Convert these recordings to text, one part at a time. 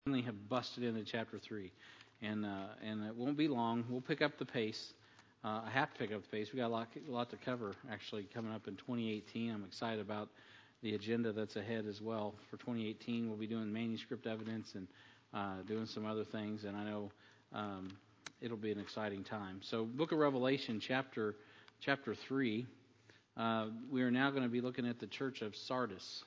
finally have busted into chapter 3. And it won't be long. We'll pick up the pace. I have to pick up the pace. We got a lot to cover, actually, coming up in 2018. I'm excited about the agenda that's ahead as well. For 2018, we'll be doing manuscript evidence and doing some other things, and I know it'll be an exciting time. So, Book of Revelation, chapter 3. We are now going to be looking at the church of Sardis,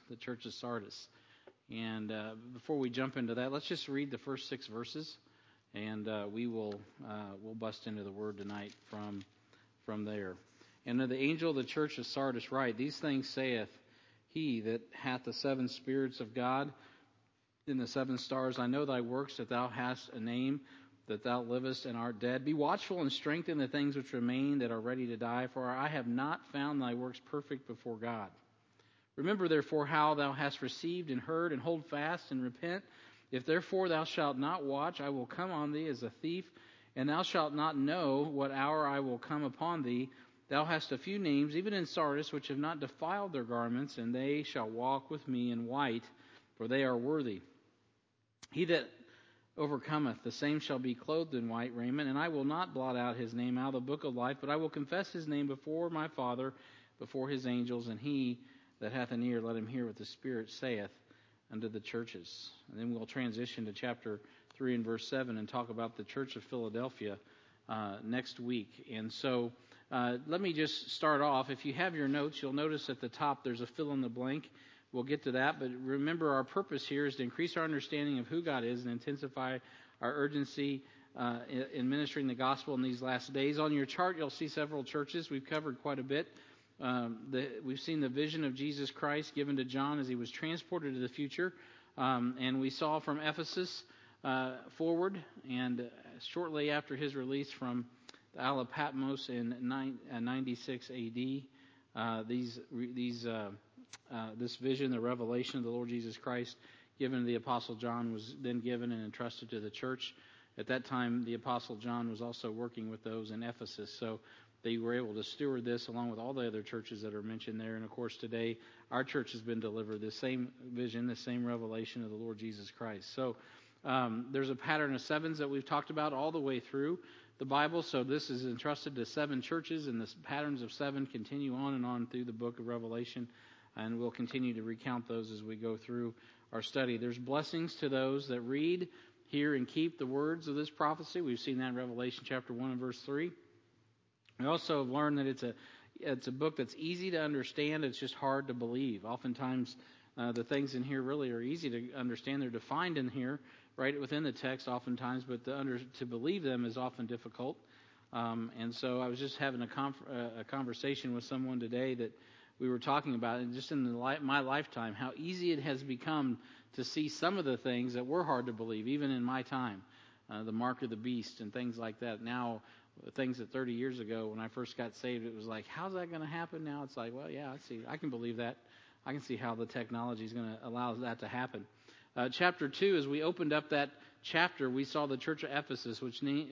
And before we jump into that, let's just read the first 6 verses, and we'll bust into the Word tonight from there. And to the angel of the church of Sardis write, These things saith he that hath the 7 spirits of God in the 7 stars. I know thy works, that thou hast a name, that thou livest and art dead. Be watchful and strengthen the things which remain that are ready to die, for I have not found thy works perfect before God. Remember therefore how thou hast received and heard, and hold fast and repent. If therefore thou shalt not watch, I will come on thee as a thief, and thou shalt not know what hour I will come upon thee. Thou hast a few names, even in Sardis, which have not defiled their garments, and they shall walk with me in white, for they are worthy. He that overcometh, the same shall be clothed in white raiment, and I will not blot out his name out of the book of life, but I will confess his name before my Father, before his angels, and he that hath an ear, let him hear what the Spirit saith unto the churches. And then we'll transition to chapter 3 and verse 7 and talk about the church of Philadelphia next week. And so let me just start off. If you have your notes, you'll notice at the top there's a fill in the blank. We'll get to that, but remember our purpose here is to increase our understanding of who God is and intensify our urgency in ministering the gospel in these last days. On your chart, you'll see several churches. We've covered quite a bit. We've seen the vision of Jesus Christ given to John as he was transported to the future, and we saw from Ephesus forward, and shortly after his release from the Isle of Patmos in 96 A.D., this vision, the revelation of the Lord Jesus Christ, given to the Apostle John, was then given and entrusted to the church. At that time, the Apostle John was also working with those in Ephesus, so they were able to steward this along with all the other churches that are mentioned there. And of course, today, our church has been delivered the same vision, the same revelation of the Lord Jesus Christ. So there's a pattern of 7s that we've talked about all the way through the Bible. So this is entrusted to 7 churches, and the patterns of 7 continue on and on through the book of Revelation. And we'll continue to recount those as we go through our study. There's blessings to those that read, hear, and keep the words of this prophecy. We've seen that in Revelation chapter 1 and verse 3. We also have learned that it's a book that's easy to understand. It's just hard to believe. Oftentimes, the things in here really are easy to understand. They're defined in here, right within the text oftentimes, but to believe them is often difficult. And so I was just having a conversation with someone today that we were talking about, and just in my lifetime, how easy it has become to see some of the things that were hard to believe, even in my time, the mark of the beast and things like that. Now, things that 30 years ago when I first got saved, it was like, how's that going to happen? Now it's like, well, yeah, I can believe that. I can see how the technology is going to allow that to happen. Chapter 2, as we opened up that chapter, we saw the church of Ephesus, which the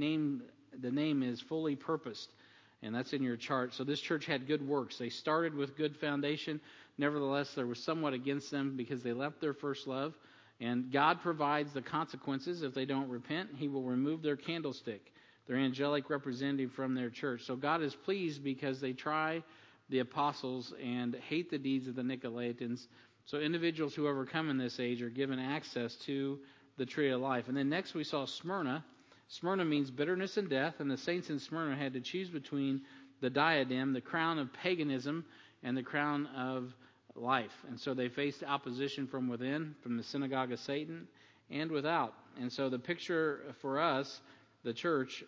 name is Fully Purposed. And that's in your chart. So this church had good works. They started with good foundation. Nevertheless, there was somewhat against them because they left their first love. And God provides the consequences if they don't repent. He will remove their candlestick, their angelic representative from their church. So God is pleased because they try the apostles and hate the deeds of the Nicolaitans. So individuals who overcome in this age are given access to the tree of life. And then next we saw Smyrna. Smyrna means bitterness and death, and the saints in Smyrna had to choose between the diadem, the crown of paganism, and the crown of life. And so they faced opposition from within, from the synagogue of Satan, and without. And so the picture for us, the church,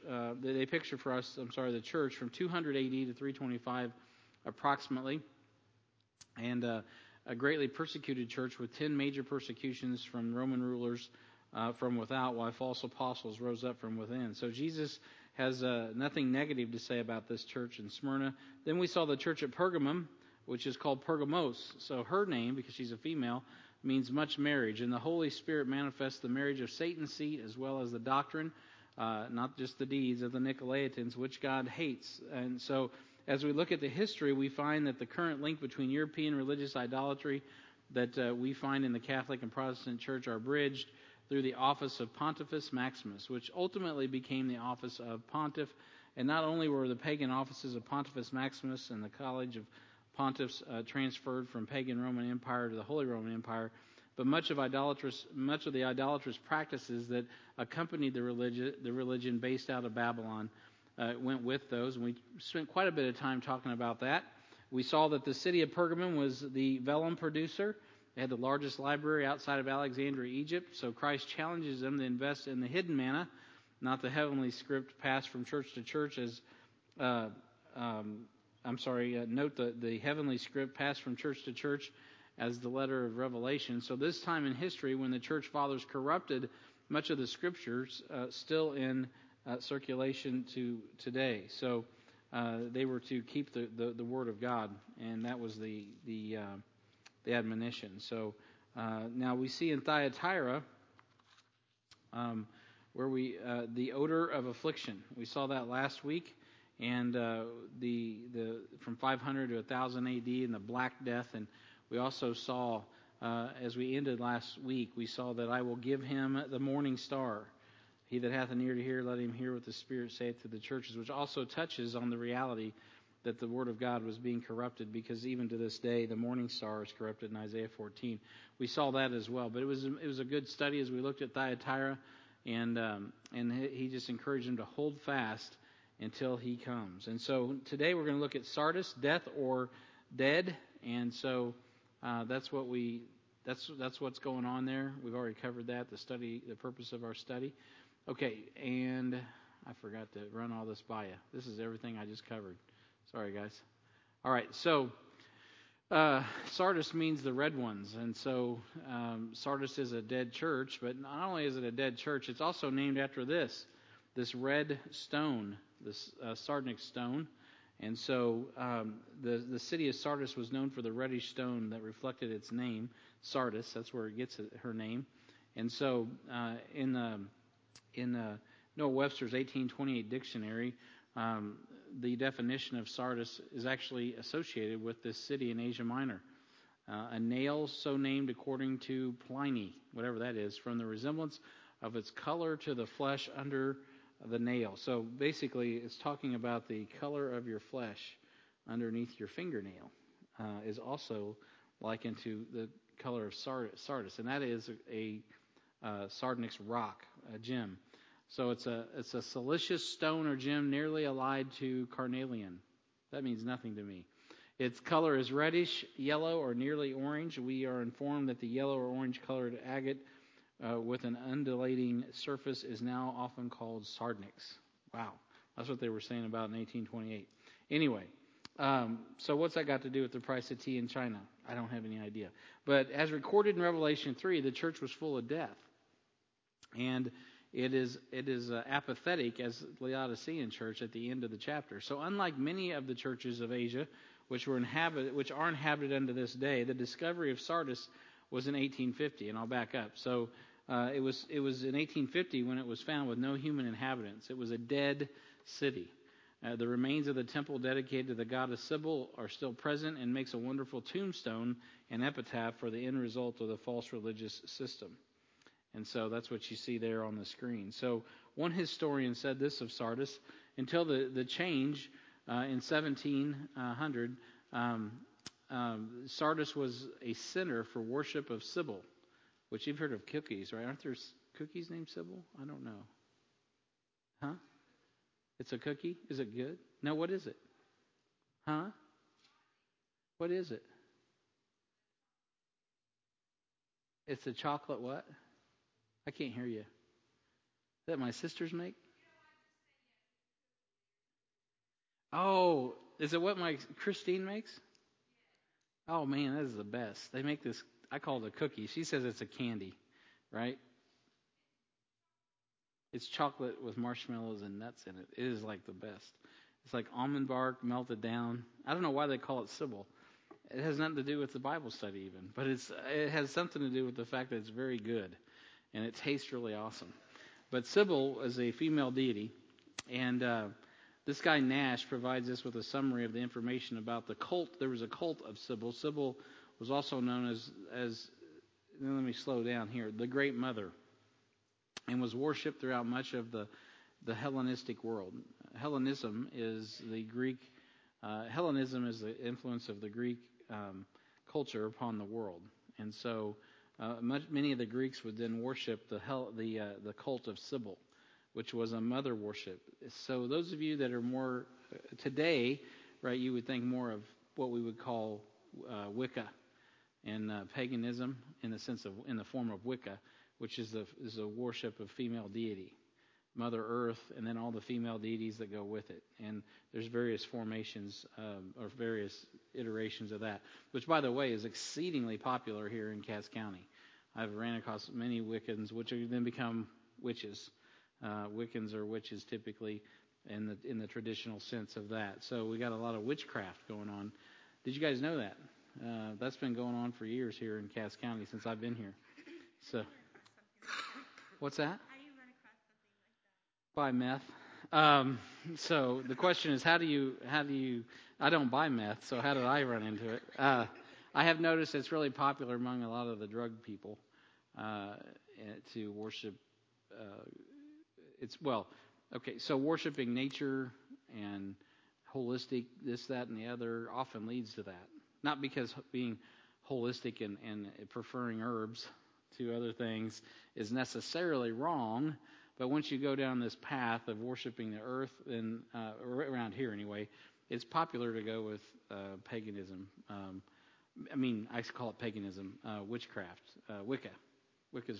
the church from 200 AD to 325 approximately, and a greatly persecuted church with 10 major persecutions from Roman rulers from without, while false apostles rose up from within. So Jesus has nothing negative to say about this church in Smyrna. Then we saw the church at Pergamum, which is called Pergamos. So her name, because she's a female, means much marriage. And the Holy Spirit manifests the marriage of Satan's seed as well as the doctrine, not just the deeds of the Nicolaitans, which God hates. And so as we look at the history, we find that the current link between European religious idolatry that we find in the Catholic and Protestant church are bridged through the office of Pontifex Maximus, which ultimately became the office of Pontiff. And not only were the pagan offices of Pontifex Maximus and the College of Pontiffs transferred from pagan Roman Empire to the Holy Roman Empire, but much of the idolatrous practices that accompanied the religion based out of Babylon went with those. And we spent quite a bit of time talking about that. We saw that the city of Pergamum was the vellum producer. They had the largest library outside of Alexandria, Egypt. So Christ challenges them to invest in the hidden manna, not the heavenly script passed from church to church note the heavenly script passed from church to church as the letter of Revelation. So this time in history, when the church fathers corrupted much of the scriptures, still in circulation to today. So they were to keep the word of God, and that was the admonition. So now we see in Thyatira where the odor of affliction. We saw that last week, and the from 500 to 1000 A.D. and the Black Death. And we also saw, as we ended last week, we saw that I will give him the morning star. He that hath an ear to hear, let him hear what the Spirit saith to the churches, which also touches on the reality that the Word of God was being corrupted, because even to this day, the morning star is corrupted in Isaiah 14. We saw that as well. But it was a good study as we looked at Thyatira, and he just encouraged them to hold fast until he comes. And so today we're going to look at Sardis, death or dead. And so that's what's going on there. We've already covered that, the purpose of our study. Okay, and I forgot to run all this by you. This is everything I just covered. Sorry, guys. All right, so Sardis means the red ones. And so Sardis is a dead church, but not only is it a dead church, it's also named after this red stone, this sardonyx stone. And so the city of Sardis was known for the reddish stone that reflected its name, Sardis. That's where it gets her name. And so in Noah Webster's 1828 dictionary, the definition of Sardis is actually associated with this city in Asia Minor. A nail so named according to Pliny, whatever that is, from the resemblance of its color to the flesh under the nail. So basically it's talking about the color of your flesh underneath your fingernail is also likened to the color of Sardis, and that is a sardonyx rock, a gem. So it's a siliceous stone or gem nearly allied to carnelian. That means nothing to me. Its color is reddish, yellow, or nearly orange. We are informed that the yellow or orange-colored agate with an undulating surface is now often called sardonyx. Wow, that's what they were saying about in 1828. Anyway, so what's that got to do with the price of tea in China? I don't have any idea. But as recorded in Revelation 3, the church was full of death. And it is apathetic as Laodicean church at the end of the chapter. So unlike many of the churches of Asia, which are inhabited unto this day, the discovery of Sardis was in 1850, and I'll back up. So it was in 1850 when it was found with no human inhabitants. It was a dead city. The remains of the temple dedicated to the goddess Sybil are still present, and makes a wonderful tombstone and epitaph for the end result of the false religious system. And so that's what you see there on the screen. So one historian said this of Sardis: until the change in 1700, Sardis was a center for worship of Sybil, which you've heard of cookies, right? Aren't there cookies named Sybil? I don't know. Huh? It's a cookie? Is it good? No, what is it? Huh? What is it? It's a chocolate what? I can't hear you. That my sisters make? Oh, is it what my Christine makes? Oh man, that is the best. They make this, I call it a cookie. She says it's a candy, right? It's chocolate with marshmallows and nuts in it. It is like the best. It's like almond bark melted down. I don't know why they call it Sybil. It has nothing to do with the Bible study even, but it has something to do with the fact that it's very good. And it tastes really awesome. But Sybil is a female deity, and this guy Nash provides us with a summary of the information about the cult. There was a cult of Sybil. Sybil was also known as let me slow down here, the Great Mother. and was worshipped throughout much of the Hellenistic world. Hellenism is the influence of the Greek culture upon the world, and so many of the Greeks would then worship the cult of Cybele, which was a mother worship. So those of you that are more today, right, you would think more of what we would call Wicca and paganism in the form of Wicca, which is a worship of female deity, Mother Earth, and then all the female deities that go with it. And there's various formations or various iterations of that, which, by the way, is exceedingly popular here in Cass County. I've ran across many Wiccans, which then become witches. Wiccans are witches typically in the traditional sense of that. So we got a lot of witchcraft going on. Did you guys know that? That's been going on for years here in Cass County since I've been here. So, what's that? How do you run across something like that? Buy meth. So the question is, how do you? I don't buy meth, so how did I run into it? I have noticed it's really popular among a lot of the drug people to worship. So worshiping nature and holistic, this, that, and the other often leads to that. Not because being holistic and preferring herbs to other things is necessarily wrong, but once you go down this path of worshiping the earth, then around here anyway, it's popular to go with paganism. I call it paganism, witchcraft, Wicca. Wicca's.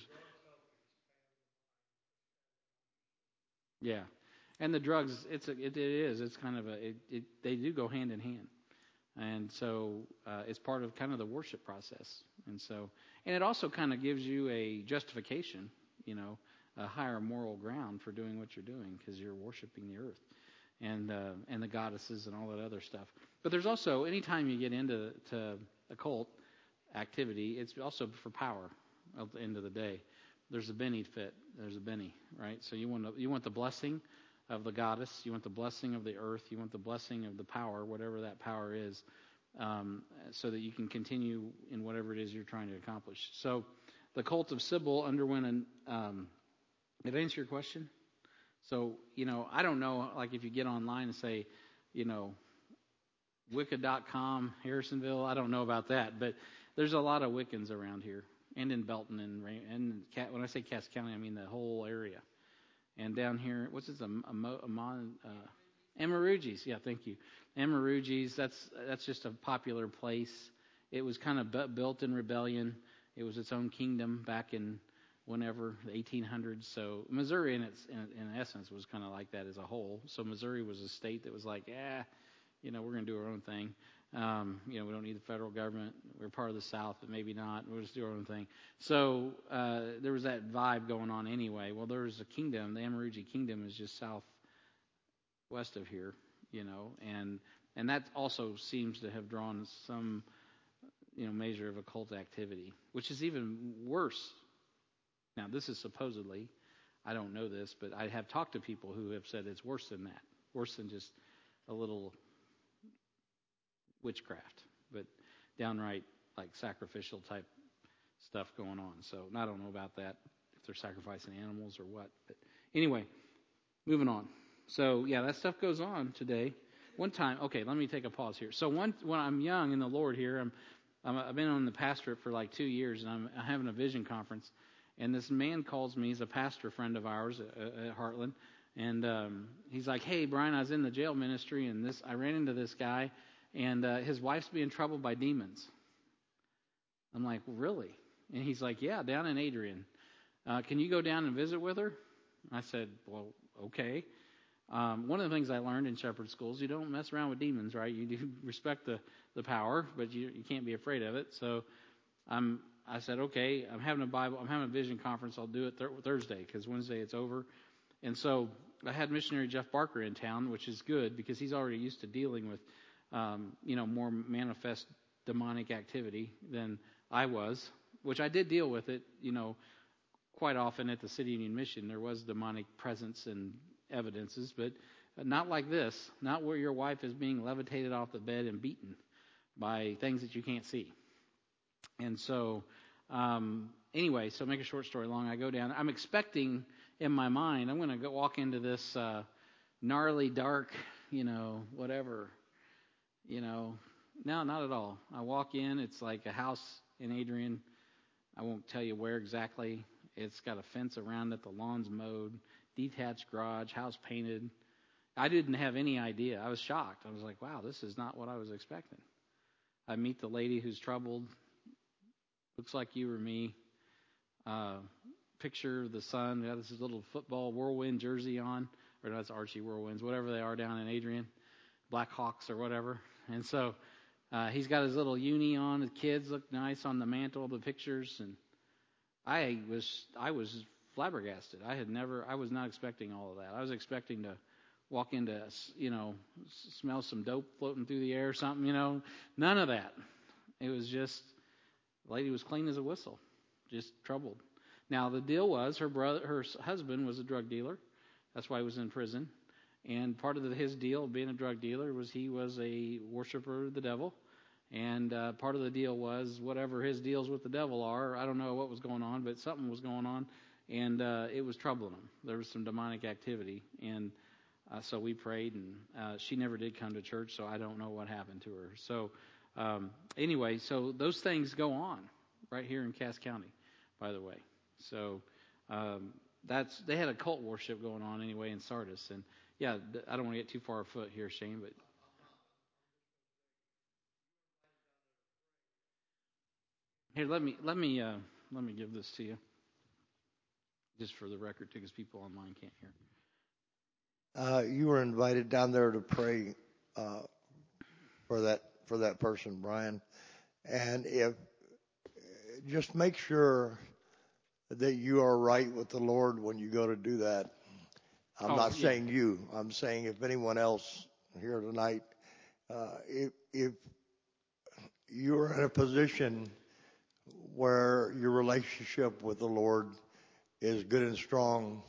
Yeah, and the drugs. It is. It's kind of they do go hand in hand, and so it's part of kind of the worship process, and it also kind of gives you a justification, a higher moral ground for doing what you're doing because you're worshiping the earth, and the goddesses and all that other stuff. But there's also, anytime you get into occult activity, it's also for power. At the end of the day, there's a benefit. There's a Benny, right? So you want the blessing of the goddess. You want the blessing of the earth. You want the blessing of the power, whatever that power is, so that you can continue in whatever it is you're trying to accomplish. So the cult of Cybele underwent did I answer your question? So, I don't know, like if you get online and say, Wicca.com, Harrisonville, I don't know about that, but there's a lot of Wiccans around here. And in Belton and when I say Cass County, I mean the whole area. And down here, what's this? Amarugis. Yeah, thank you. Amarugis. That's just a popular place. It was kind of built in rebellion. It was its own kingdom back in whenever the 1800s. So Missouri, in essence, was kind of like that as a whole. So Missouri was a state that was like, we're going to do our own thing. We don't need the federal government. We're part of the South, but maybe not. We'll just do our own thing. So there was that vibe going on anyway. Well, there was a kingdom. The Amarugis Kingdom is just southwest of here, and that also seems to have drawn some, measure of occult activity, which is even worse. Now, this is supposedly, I don't know this, but I have talked to people who have said it's worse than that, worse than just a little witchcraft, but downright like sacrificial type stuff going on. So I don't know about that, if they're sacrificing animals or what. But anyway, moving on. So yeah, that stuff goes on today. One time, okay, let me take a pause here. So when I'm young in the Lord here, I've been on the pastorate for like 2 years, and I'm having a vision conference, and this man calls me. He's a pastor friend of ours at Heartland, and he's like, "Hey, Brian, I was in the jail ministry, and I ran into this guy, and his wife's being troubled by demons." I'm like, "Really?" And he's like, "Yeah, down in Adrian. Can you go down and visit with her?" I said, "Well, okay." One of the things I learned in shepherd schools, you don't mess around with demons, right? You do respect the power, but you can't be afraid of it. So I said, "Okay, I'm having a vision conference. I'll do it Thursday because Wednesday it's over." And so I had missionary Jeff Barker in town, which is good because he's already used to dealing with more manifest demonic activity than I was, which I did deal with it, quite often at the City Union Mission. There was demonic presence and evidences, but not like this, not where your wife is being levitated off the bed and beaten by things that you can't see. And so, anyway, so make a short story long, I go down. I'm expecting in my mind, I'm going to go walk into this gnarly, dark, whatever, No, not at all. I walk in, it's like a house in Adrian. I won't tell you where exactly. It's got a fence around it, the lawn's mowed, detached garage, house painted. I didn't have any idea. I was shocked. I was like, wow, this is not what I was expecting. I meet the lady who's troubled. Looks like you or me. Picture the son. Got this little football Whirlwind jersey on. Or that's Archie Whirlwinds, whatever they are down in Adrian. Blackhawks or whatever. And so he's got his little uni on. The kids look nice on the mantle, the pictures. And I was flabbergasted. I was not expecting all of that. I was expecting to walk into, smell some dope floating through the air or something, None of that. It was just, the lady was clean as a whistle, just troubled. Now, the deal was her husband was a drug dealer. That's why he was in prison. And part of his deal of being a drug dealer was he was a worshiper of the devil. And part of the deal was whatever his deals with the devil are, I don't know what was going on, but something was going on. And it was troubling him. There was some demonic activity. And so we prayed, and she never did come to church, so I don't know what happened to her. So anyway, so those things go on right here in Cass County, by the way. So they had a cult worship going on anyway in Sardis. And yeah, I don't want to get too far afoot here, Shane, but here, let me give this to you, just for the record, because people online can't hear. You were invited down there to pray for that person, Brian, and if just make sure that you are right with the Lord when you go to do that. I'm not saying you. I'm saying if anyone else here tonight, if you're in a position where your relationship with the Lord is good and strong,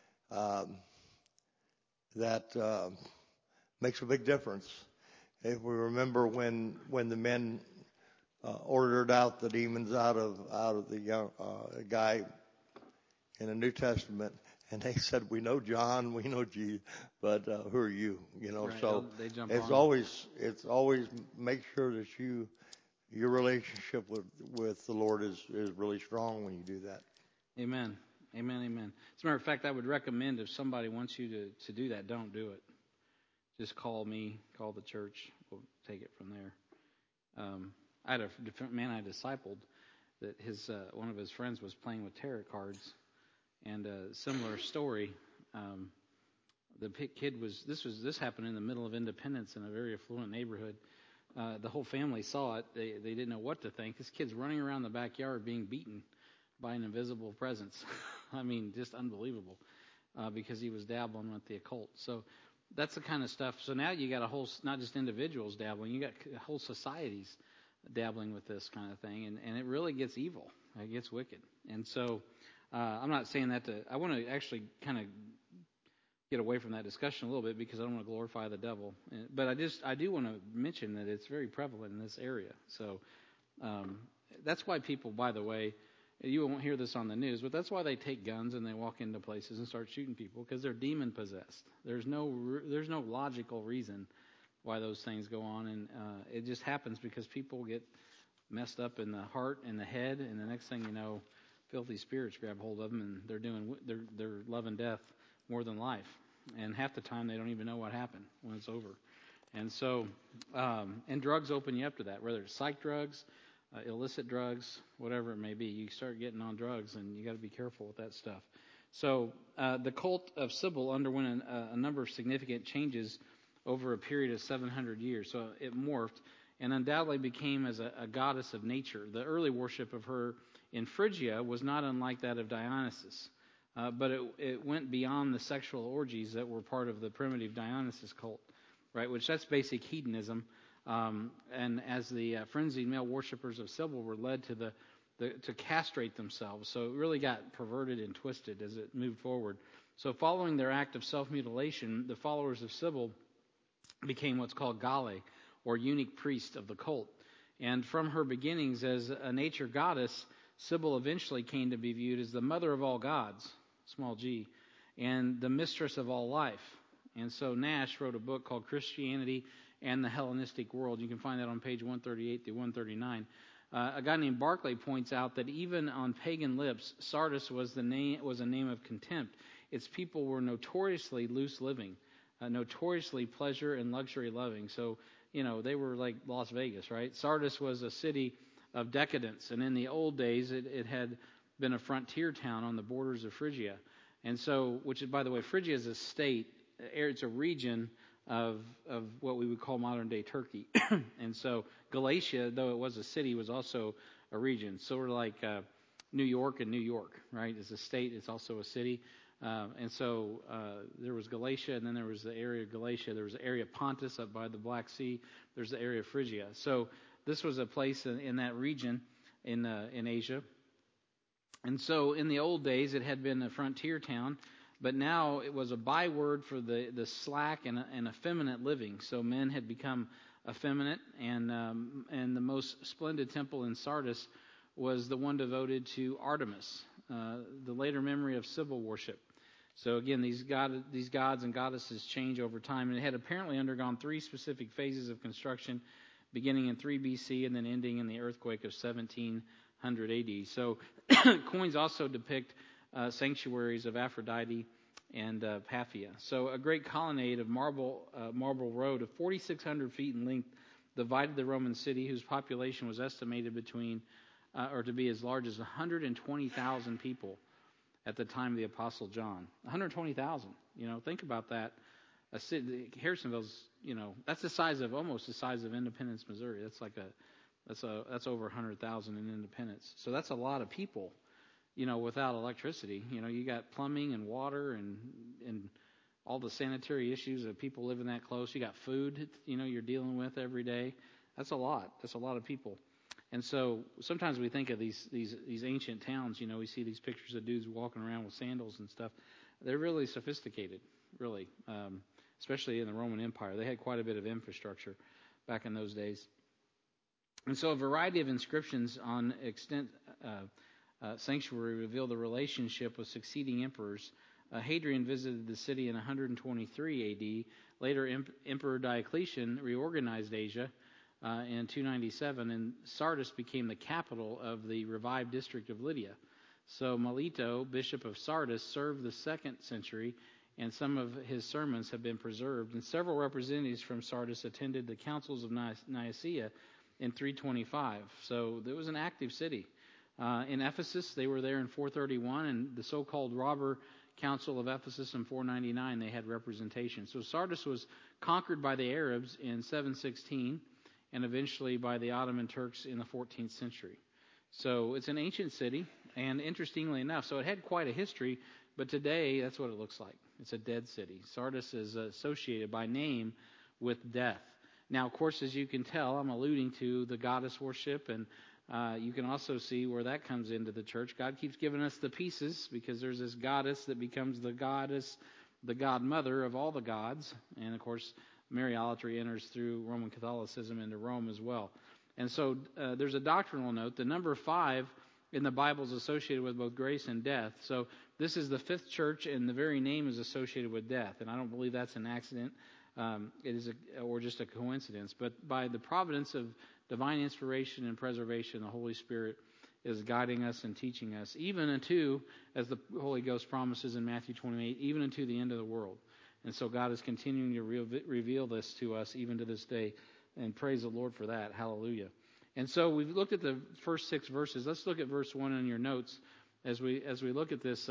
that makes a big difference. If we remember when the men ordered out the demons out of the young guy in the New Testament, and they said, "We know John, we know Jesus, but who are you?" Right. So they jump it's on. always make sure that your relationship with the Lord is really strong when you do that. Amen. Amen, amen. As a matter of fact, I would recommend if somebody wants you to do that, don't do it. Just call me, call the church. We'll take it from there. I had a different man I discipled that one of his friends was playing with tarot cards, and a similar story. The kid this happened in the middle of Independence in a very affluent neighborhood. The whole family saw it. They didn't know what to think. This kid's running around the backyard being beaten by an invisible presence. I mean, just unbelievable, because he was dabbling with the occult. So that's the kind of stuff. So now you got not just individuals dabbling, you got whole societies dabbling with this kind of thing, and it really gets evil. It gets wicked. And so I'm not saying that I want to actually kind of get away from that discussion a little bit, because I don't want to glorify the devil. But I do want to mention that it's very prevalent in this area. So that's why people, by the way, you won't hear this on the news, but that's why they take guns and they walk into places and start shooting people, because they're demon possessed. There's no logical reason why those things go on, and it just happens because people get messed up in the heart and the head, and the next thing you know, filthy spirits grab hold of them, and they're loving death more than life. And half the time they don't even know what happened when it's over. And so, and drugs open you up to that, whether it's psych drugs, illicit drugs, whatever it may be. You start getting on drugs, and you got to be careful with that stuff. So the cult of Sybil underwent a number of significant changes over a period of 700 years. So it morphed and undoubtedly became as a goddess of nature. The early worship of her in Phrygia was not unlike that of Dionysus, but it went beyond the sexual orgies that were part of the primitive Dionysus cult, right? Which that's basic hedonism. And as the frenzied male worshippers of Sybil were led to castrate themselves, so it really got perverted and twisted as it moved forward. So following their act of self-mutilation, the followers of Sybil became what's called Gale, or unique priest of the cult. And from her beginnings as a nature goddess, Sybil eventually came to be viewed as the mother of all gods, small g, and the mistress of all life. And so Nash wrote a book called Christianity and the Hellenistic World. You can find that on page 138 through 139. A guy named Barclay points out that even on pagan lips, Sardis was a name of contempt. Its people were notoriously loose living, notoriously pleasure and luxury loving. So, they were like Las Vegas, right? Sardis was a city of decadence, and in the old days, it had been a frontier town on the borders of Phrygia. And so, which is, by the way, Phrygia is a state, it's a region of what we would call modern-day Turkey. And so Galatia, though it was a city, was also a region. Sort of like New York and New York, right? It's a state, it's also a city. And so there was Galatia, and then there was the area of Galatia. There was the area of Pontus up by the Black Sea. There's the area of Phrygia. So this was a place in that region in Asia. And so in the old days, it had been a frontier town, but now it was a byword for the slack and effeminate living. So men had become effeminate, and the most splendid temple in Sardis was the one devoted to Artemis, the later memory of Sibyl worship. So again, these gods and goddesses change over time, and it had apparently undergone 3 specific phases of construction, beginning in 3 BC and then ending in the earthquake of 1700 AD. So coins also depict sanctuaries of Aphrodite and Paphia. So a great colonnade of marble road of 4,600 feet in length divided the Roman city, whose population was estimated to be as large as 120,000 people at the time of the Apostle John. 120,000. Think about that. A city, Harrisonville's, that's almost the size of Independence, Missouri. That's over 100,000 in Independence. So that's a lot of people, without electricity. You got plumbing and water and all the sanitary issues of people living that close. You got food, you're dealing with every day. That's a lot. That's a lot of people. And so sometimes we think of these ancient towns, we see these pictures of dudes walking around with sandals and stuff. They're really sophisticated, really, especially in the Roman Empire. They had quite a bit of infrastructure back in those days. And so a variety of inscriptions on extant sanctuary reveal the relationship with succeeding emperors. Hadrian visited the city in 123 AD. Later, Emperor Diocletian reorganized Asia in 297, and Sardis became the capital of the revived district of Lydia. So Melito, bishop of Sardis, served the 2nd century, and some of his sermons have been preserved. And several representatives from Sardis attended the councils of Nicaea in 325. So it was an active city. In Ephesus, they were there in 431, and the so-called Robber Council of Ephesus in 499, they had representation. So Sardis was conquered by the Arabs in 716, and eventually by the Ottoman Turks in the 14th century. So it's an ancient city, and interestingly enough, so it had quite a history, but today that's what it looks like. It's a dead city. Sardis is associated by name with death. Now, of course, as you can tell, I'm alluding to the goddess worship, and you can also see where that comes into the church. God keeps giving us the pieces, because there's this goddess that becomes the goddess, the godmother of all the gods, and of course, Mariolatry enters through Roman Catholicism into Rome as well. And so there's a doctrinal note. The number 5 in the Bible is associated with both grace and death. So this is the 5th church, and the very name is associated with death. And I don't believe that's an accident. It is or just a coincidence. But by the providence of divine inspiration and preservation, the Holy Spirit is guiding us and teaching us, even unto, as the Holy Ghost promises in Matthew 28, even unto the end of the world. And so God is continuing to reveal this to us even to this day. And praise the Lord for that. Hallelujah. And so we've looked at the first 6 verses. Let's look at verse 1 in your notes as we look at this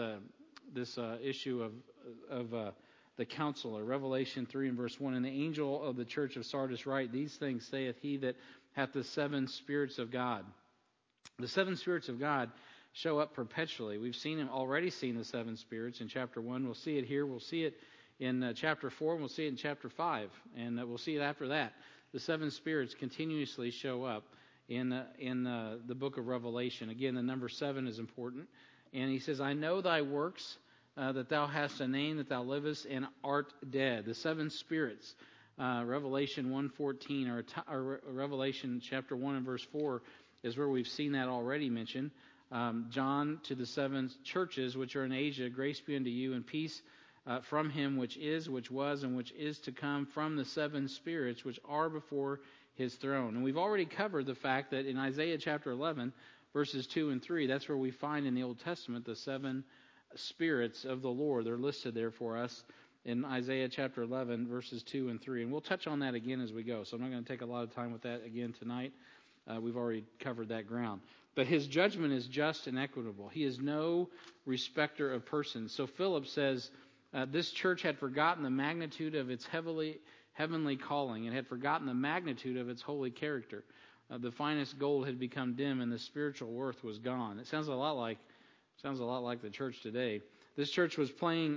issue of the counselor. Revelation 3 and verse 1. And the angel of the church of Sardis write, These things saith he that hath the 7 spirits of God. The 7 spirits of God show up perpetually. We've already seen the 7 spirits in chapter 1. We'll see it here. We'll see it in chapter 4, and we'll see it in chapter 5, and we'll see it after that. The 7 spirits continuously show up in the book of Revelation. Again, the number 7 is important. And he says, I know thy works, that thou hast a name, that thou livest, and art dead. The 7 spirits, Revelation 1:14, or Revelation chapter 1 and verse 4 is where we've seen that already mentioned. John, to the 7 churches which are in Asia, grace be unto you and peace from him which is, which was, and which is to come, from the 7 spirits which are before his throne. And we've already covered the fact that in Isaiah chapter 11, verses 2 and 3, that's where we find in the Old Testament the 7 spirits of the Lord. They're listed there for us in Isaiah chapter 11, verses 2 and 3. And we'll touch on that again as we go. So I'm not going to take a lot of time with that again tonight. We've already covered that ground. But his judgment is just and equitable. He is no respecter of persons. So Philip says this church had forgotten the magnitude of its heavenly calling and had forgotten the magnitude of its holy character. The finest gold had become dim and the spiritual worth was gone. It sounds a lot like the church today. This church was playing,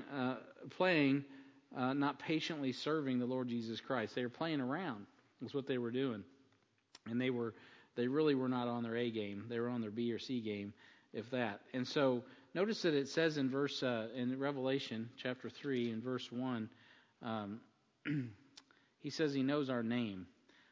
not patiently serving the Lord Jesus Christ. They were playing around. That's what they were doing. And they really were not on their A game. They were on their B or C game, if that. And so notice that it says in in Revelation chapter 3 in verse 1, he says he knows our name.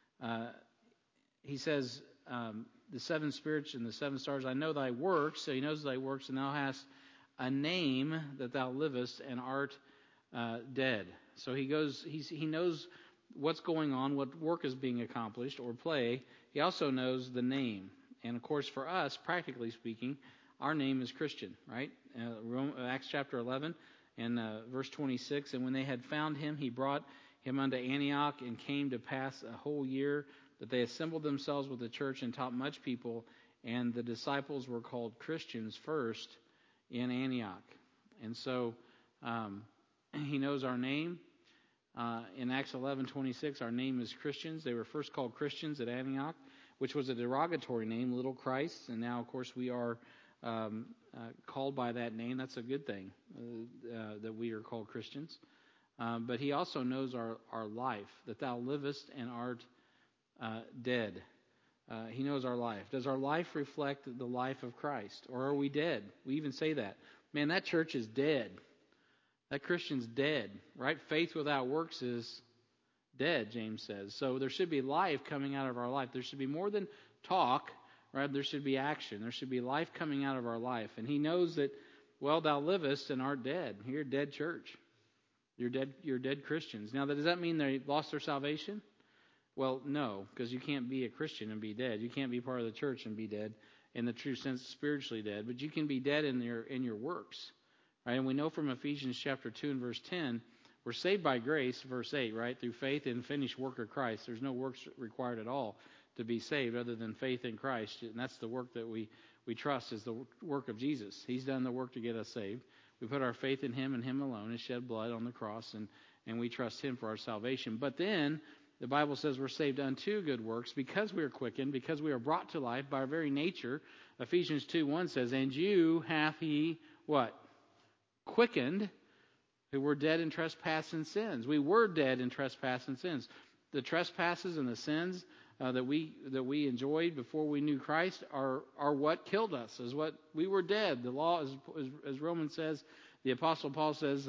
He says, the 7 spirits and the 7 stars, I know thy works. So he knows thy works, and thou hast a name that thou livest and art dead. So he knows what's going on, what work is being accomplished or play. He also knows the name. And of course, for us, practically speaking, our name is Christian, right? Acts chapter 11 and verse 26. And when they had found him, he brought him unto Antioch, and came to pass a whole year that they assembled themselves with the church and taught much people. And the disciples were called Christians first in Antioch. And so he knows our name. In Acts 11:26, our name is Christians. They were first called Christians at Antioch, which was a derogatory name, little Christ. And now, of course, we are called by that name. That's a good thing, that we are called Christians. But he also knows our life, that thou livest and art dead. He knows our life. Does our life reflect the life of Christ? Or are we dead? We even say that. Man, that church is dead. That Christian's dead, right? Faith without works is dead, James says. So there should be life coming out of our life. There should be more than talk, right? There should be action. There should be life coming out of our life. And he knows that, well, thou livest and art dead. You're a dead church. You're dead Christians. Now, does that mean they lost their salvation? Well, no, because you can't be a Christian and be dead. You can't be part of the church and be dead in the true sense, spiritually dead. But you can be dead in your works. Right? And we know from Ephesians chapter 2 and verse 10, we're saved by grace, verse 8, right? Through faith in the finished work of Christ. There's no works required at all to be saved other than faith in Christ. And that's the work that we trust, is the work of Jesus. He's done the work to get us saved. We put our faith in him and him alone, his shed blood on the cross, and we trust him for our salvation. But then the Bible says we're saved unto good works because we are quickened, because we are brought to life by our very nature. Ephesians 2:1 says, and you hath he, what? Quickened, who were dead in trespass and sins. We were dead in trespass and sins. The trespasses and the sins that we enjoyed before we knew Christ are what killed us. Is what we were dead. The law, as Romans says, the Apostle Paul says,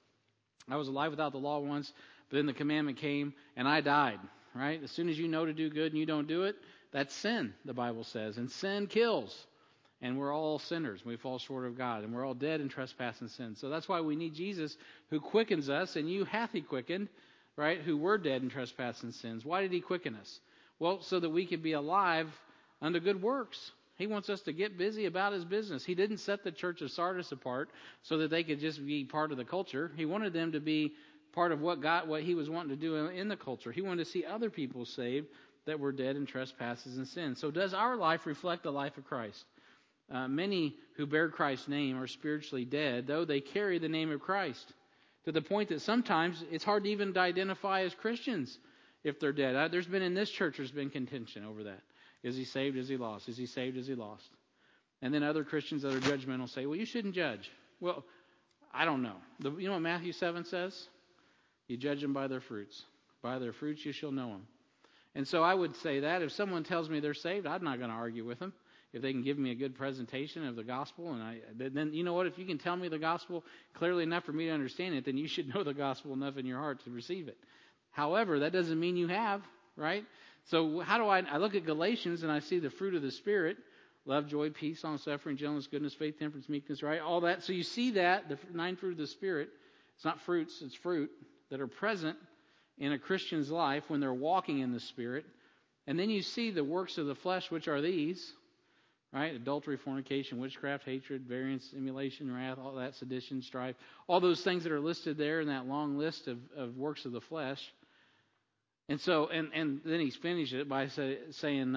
I was alive without the law once, but then the commandment came and I died. Right? As soon as you know to do good and you don't do it, that's sin. The Bible says, and sin kills. And we're all sinners. We fall short of God. And we're all dead in trespass and sin. So that's why we need Jesus, who quickens us. And you hath he quickened, right? Who were dead in trespass and sins. Why did he quicken us? Well, so that we could be alive unto good works. He wants us to get busy about his business. He didn't set the church of Sardis apart so that they could just be part of the culture. He wanted them to be part of what he was wanting to do in the culture. He wanted to see other people saved that were dead in trespasses and sins. So does our life reflect the life of Christ? Many who bear Christ's name are spiritually dead, though they carry the name of Christ, to the point that sometimes it's hard to even identify as Christians if they're dead. There's been contention over that. Is he saved? Is he lost? Is he saved? Is he lost? And then other Christians that are judgmental say, well, you shouldn't judge. Well, I don't know. You know what Matthew 7 says? You judge them by their fruits. By their fruits you shall know them. And so I would say that if someone tells me they're saved, I'm not going to argue with them. If they can give me a good presentation of the gospel, and then you know what? If you can tell me the gospel clearly enough for me to understand it, then you should know the gospel enough in your heart to receive it. However, that doesn't mean you have, right? So how do I look at Galatians and I see the fruit of the Spirit, love, joy, peace, long-suffering, gentleness, goodness, faith, temperance, meekness, right? All that. So you see that, the 9 fruit of the Spirit, it's not fruits, it's fruit that are present in a Christian's life when they're walking in the Spirit. And then you see the works of the flesh, which are these, right? Adultery, fornication, witchcraft, hatred, variance, emulation, wrath, all that, sedition, strife, all those things that are listed there in that long list of works of the flesh. And so, and then he's finished it by saying,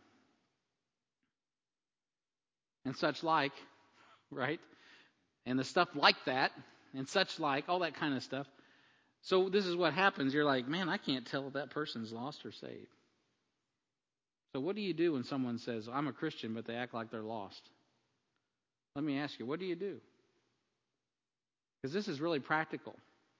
and such like, right? And the stuff like that, and such like, all that kind of stuff. So this is what happens. You're like, man, I can't tell if that person's lost or saved. So what do you do when someone says, I'm a Christian, but they act like they're lost? Let me ask you, what do you do? Because this is really practical.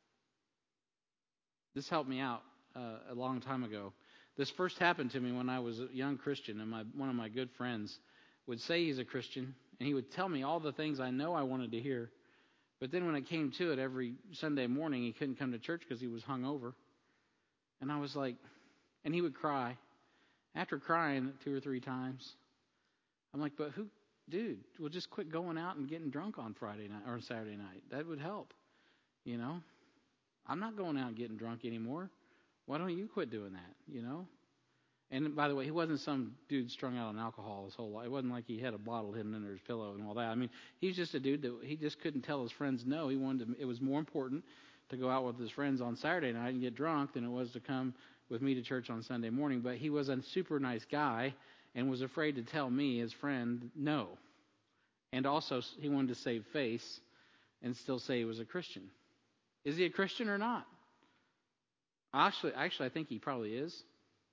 This helped me out a long time ago. This first happened to me when I was a young Christian, and one of my good friends would say he's a Christian, and he would tell me all the things I know I wanted to hear. But then when it came to it, every Sunday morning, he couldn't come to church because he was hungover. And I was like, and he would cry. After crying 2 or 3 times, I'm like, but dude, we'll just quit going out and getting drunk on Friday night or Saturday night. That would help, you know. I'm not going out and getting drunk anymore. Why don't you quit doing that, you know? And by the way, he wasn't some dude strung out on alcohol his whole life. It wasn't like he had a bottle hidden under his pillow and all that. I mean, he's just a dude that he just couldn't tell his friends no. He wanted to, it was more important to go out with his friends on Saturday night and get drunk than it was to come with me to church on Sunday morning. But he was a super nice guy and was afraid to tell me, his friend, no. And also, he wanted to save face and still say he was a Christian. Is he a Christian or not? Actually, I think he probably is.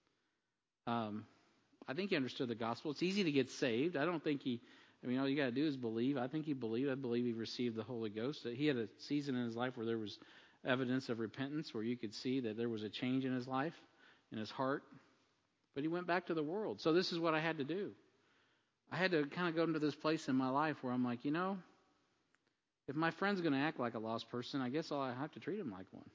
I think he understood the gospel. It's easy to get saved. I don't think all you got to do is believe. I think he believed. I believe he received the Holy Ghost. He had a season in his life where there was evidence of repentance, where you could see that there was a change in his life, in his heart. But he went back to the world. So this is what I had to do. I had to kind of go into this place in my life where I'm like, if my friend's going to act like a lost person, I guess I'll have to treat him like one.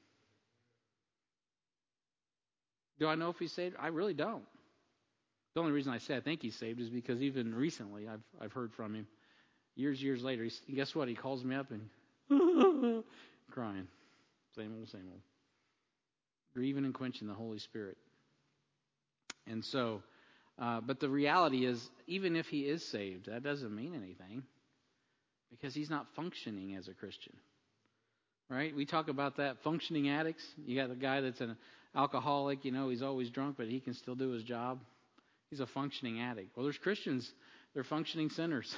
Do I know if he's saved? I really don't. The only reason I say I think he's saved is because even recently I've heard from him. Years later, guess what? He calls me up and crying. Same old. Grieving and quenching the Holy Spirit. And so, but the reality is, even if he is saved, that doesn't mean anything because he's not functioning as a Christian. Right? We talk about that, functioning addicts. You got the guy that's an alcoholic, he's always drunk, but he can still do his job. He's a functioning addict. Well, there's Christians, they're functioning sinners.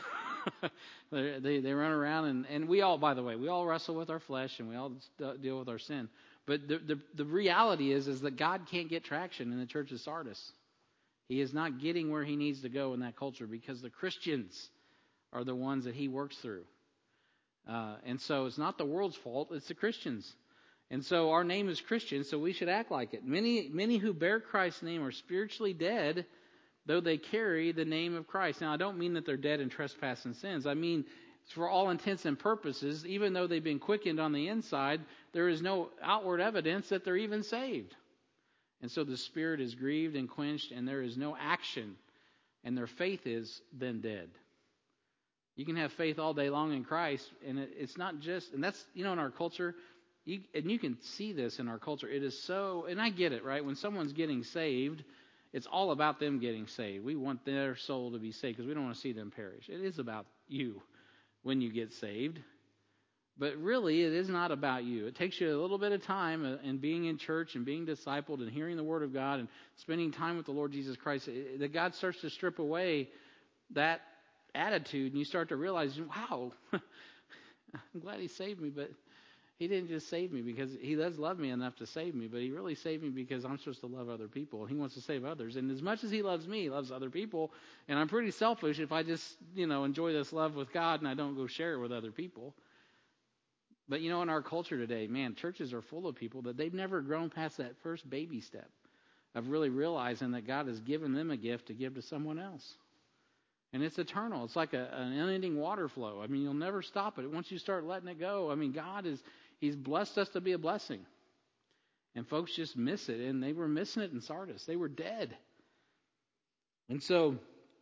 they run around, and we all, by the way, we all wrestle with our flesh, and we all deal with our sin. But the reality is that God can't get traction in the church of Sardis. He is not getting where he needs to go in that culture because the Christians are the ones that he works through. And so it's not the world's fault, it's the Christians. And so our name is Christian, so we should act like it. Many who bear Christ's name are spiritually dead, though they carry the name of Christ. Now, I don't mean that they're dead in trespass and sins. I mean, for all intents and purposes, even though they've been quickened on the inside, there is no outward evidence that they're even saved. And so the spirit is grieved and quenched, and there is no action, and their faith is then dead. You can have faith all day long in Christ, and it's not just, and that's, in our culture, and you can see this in our culture. It is so, and I get it, right? When someone's getting saved, it's all about them getting saved. We want their soul to be saved because we don't want to see them perish. It is about you when you get saved. But really, it is not about you. It takes you a little bit of time in being in church and being discipled and hearing the Word of God and spending time with the Lord Jesus Christ, that God starts to strip away that attitude, and you start to realize, wow, I'm glad he saved me, but he didn't just save me because he does love me enough to save me, but he really saved me because I'm supposed to love other people, and he wants to save others. And as much as he loves me, he loves other people, and I'm pretty selfish if I just, enjoy this love with God and I don't go share it with other people. But, in our culture today, man, churches are full of people that they've never grown past that first baby step of really realizing that God has given them a gift to give to someone else. And it's eternal. It's like an unending water flow. I mean, you'll never stop it. Once you start letting it go, I mean, He's blessed us to be a blessing. And folks just miss it. And they were missing it in Sardis. They were dead. And so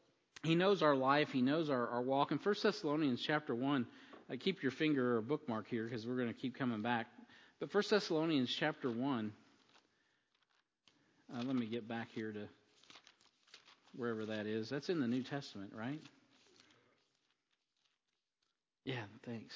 He knows our life. He knows our walk. In 1 Thessalonians chapter 1, keep your finger or bookmark here because we're going to keep coming back. But 1 Thessalonians chapter 1, let me get back here to wherever that is. That's in the New Testament, right? Yeah, thanks.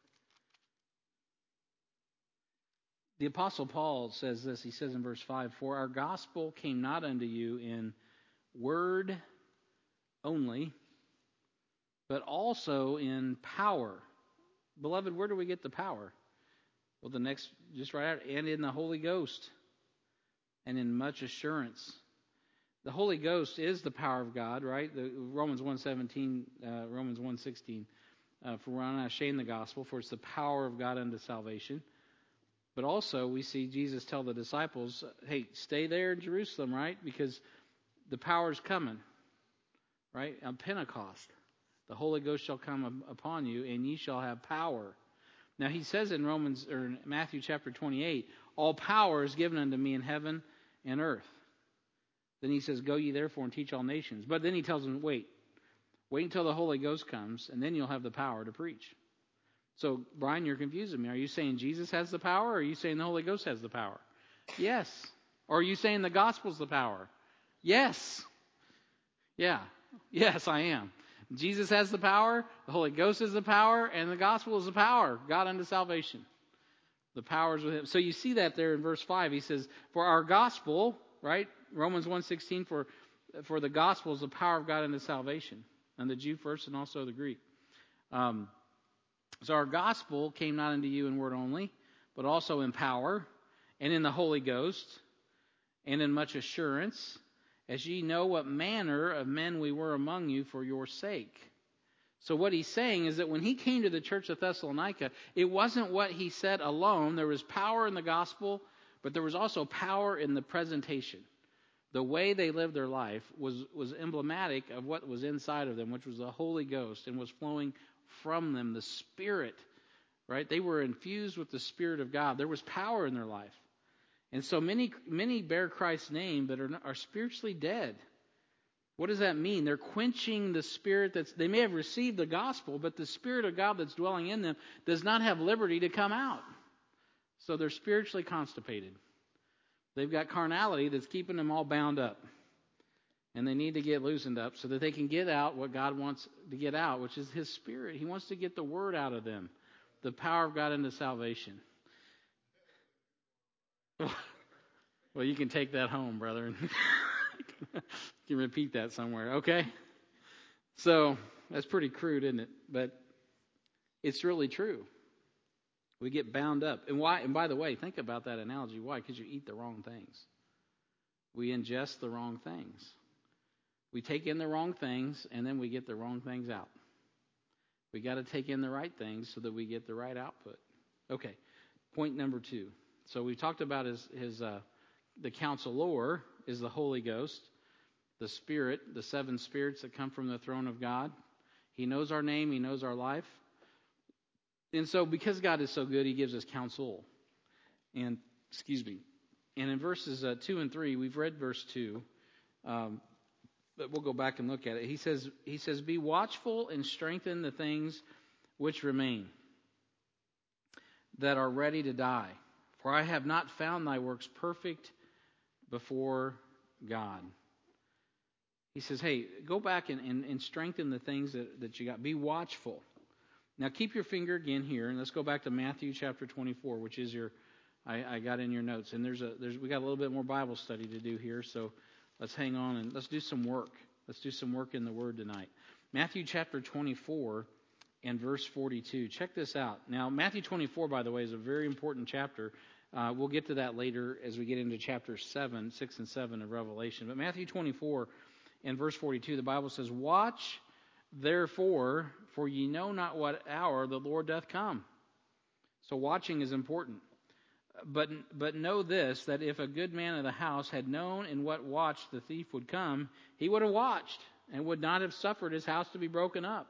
The Apostle Paul says this. He says in verse 5, "For our gospel came not unto you in word only, but also in power." Beloved, where do we get the power? Well, the next, just right out, "and in the Holy Ghost, and in much assurance." The Holy Ghost is the power of God, right? Romans 1:17, Romans 1:16. "For we're not ashamed of the gospel, for it's the power of God unto salvation." But also we see Jesus tell the disciples, hey, stay there in Jerusalem, right? Because the power's coming, right? On Pentecost, the Holy Ghost shall come upon you, and ye shall have power. Now he says in Matthew chapter 28, "All power is given unto me in heaven and earth." Then he says, "Go ye therefore and teach all nations." But then he tells them, wait until the Holy Ghost comes, and then you'll have the power to preach. So, Brian, you're confusing me. Are you saying Jesus has the power, or are you saying the Holy Ghost has the power? Yes. Or are you saying the gospel's the power? Yes. Yeah. Yes, I am. Jesus has the power, the Holy Ghost is the power, and the gospel is the power, God unto salvation. The power is with him. So you see that there in verse 5. He says, "For our gospel," right? Romans 1:16, for the gospel is the power of God unto salvation. And the Jew first and also the Greek. So our gospel came not unto you in word only, but also in power, and in the Holy Ghost, and in much assurance, as ye know what manner of men we were among you for your sake. So what he's saying is that when he came to the church of Thessalonica, it wasn't what he said alone. There was power in the gospel, but there was also power in the presentation. The way they lived their life was emblematic of what was inside of them, which was the Holy Ghost, and was flowing from them, the Spirit, right? They were infused with the Spirit of God. There was power in their life. And so many bear Christ's name but are spiritually dead. What does that mean? They're quenching the Spirit they may have received the gospel, but the Spirit of God that's dwelling in them does not have liberty to come out. So they're spiritually constipated. They've got carnality that's keeping them all bound up. And they need to get loosened up so that they can get out what God wants to get out, which is His Spirit. He wants to get the Word out of them, the power of God into salvation. Well, you can take that home, brother. You can repeat that somewhere, okay? So that's pretty crude, isn't it? But it's really true. We get bound up. And why? And by the way, think about that analogy. Why? Because you eat the wrong things. We ingest the wrong things. We take in the wrong things, and then we get the wrong things out. We got to take in the right things so that we get the right output. Okay, point number 2. So we talked about the counselor is the Holy Ghost, the Spirit, the 7 spirits that come from the throne of God. He knows our name. He knows our life. And so because God is so good, He gives us counsel. And in verses 2 and 3, we've read verse 2. But we'll go back and look at it. He says, "Be watchful and strengthen the things which remain, that are ready to die. For I have not found thy works perfect before God." He says, hey, go back and strengthen the things that you got. Be watchful. Now keep your finger again here, and let's go back to Matthew chapter 24, which is I got in your notes. And we got a little bit more Bible study to do here, so let's hang on and let's do some work. Let's do some work in the Word tonight. Matthew chapter 24 and verse 42. Check this out. Now, Matthew 24, by the way, is a very important chapter. We'll get to that later as we get into chapter 6 and 7 of Revelation. But Matthew 24 and verse 42, the Bible says, "Watch therefore, for ye know not what hour the Lord doth come." So watching is important. But know this, that if a good man of the house had known in what watch the thief would come, he would have watched and would not have suffered his house to be broken up.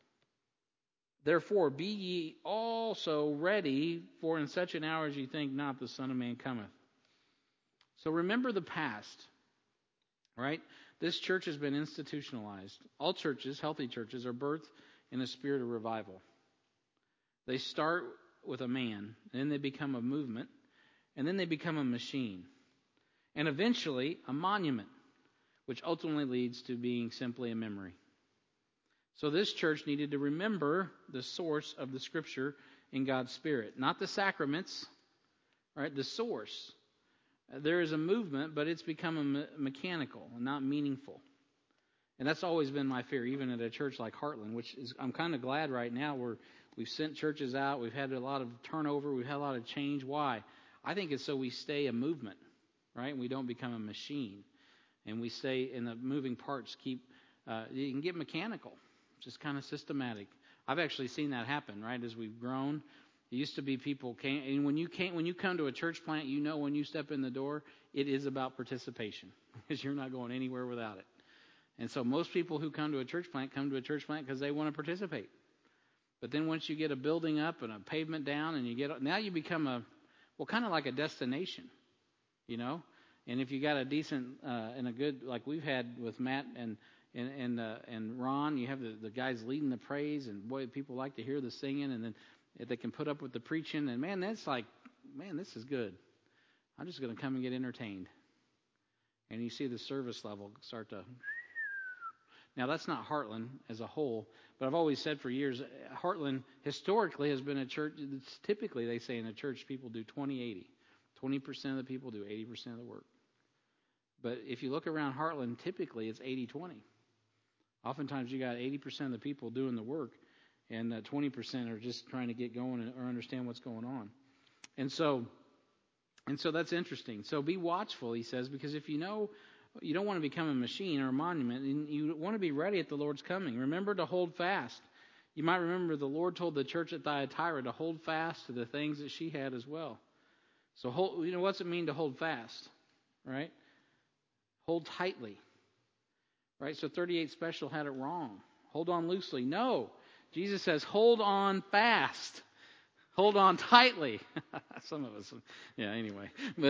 Therefore be ye also ready, for in such an hour as ye think not, the Son of Man cometh. So remember the past. Right? This church has been institutionalized. All churches, healthy churches, are birthed in a spirit of revival. They start with a man, and then they become a movement, and then they become a machine, and eventually a monument, which ultimately leads to being simply a memory. So this church needed to remember the source of the Scripture in God's Spirit, not the sacraments, right? The source. There is a movement, but it's become mechanical and not meaningful. And that's always been my fear, even at a church like Heartland, which is, I'm kind of glad right now we've sent churches out. We've had a lot of turnover. We've had a lot of change. Why? I think it's so we stay a movement, right? And we don't become a machine. And we stay in the moving parts. You can get mechanical, just kind of systematic. I've actually seen that happen, right? As we've grown. It used to be people came, and when you come to a church plant, you know when you step in the door, it is about participation, because you're not going anywhere without it. And so most people who come to a church plant come to a church plant because they want to participate. But then once you get a building up and a pavement down, and now you become kind of like a destination, you know. And if you got a decent and a good, like we've had with Matt and Ron, you have the guys leading the praise, and boy, people like to hear the singing, and then they can put up with the preaching, and man, that's like, man, this is good. I'm just going to come and get entertained. And you see the service level start to. Now, that's not Heartland as a whole, but I've always said for years, Heartland historically has been a church. Typically, they say in a church, people do 20-80. 20% of the people do 80% of the work. But if you look around Heartland, typically it's 80-20. Oftentimes, you got 80% of the people doing the work, and 20% are just trying to get going or understand what's going on. And so that's interesting. So be watchful, he says, because if you know you don't want to become a machine or a monument, and you want to be ready at the Lord's coming. Remember to hold fast. You might remember the Lord told the church at Thyatira to hold fast to the things that she had as well. So what's it mean to hold fast, right? Hold tightly, right? So 38 Special had it wrong. Hold on loosely. No. Jesus says, hold on fast. Hold on tightly. Some of us, yeah, anyway.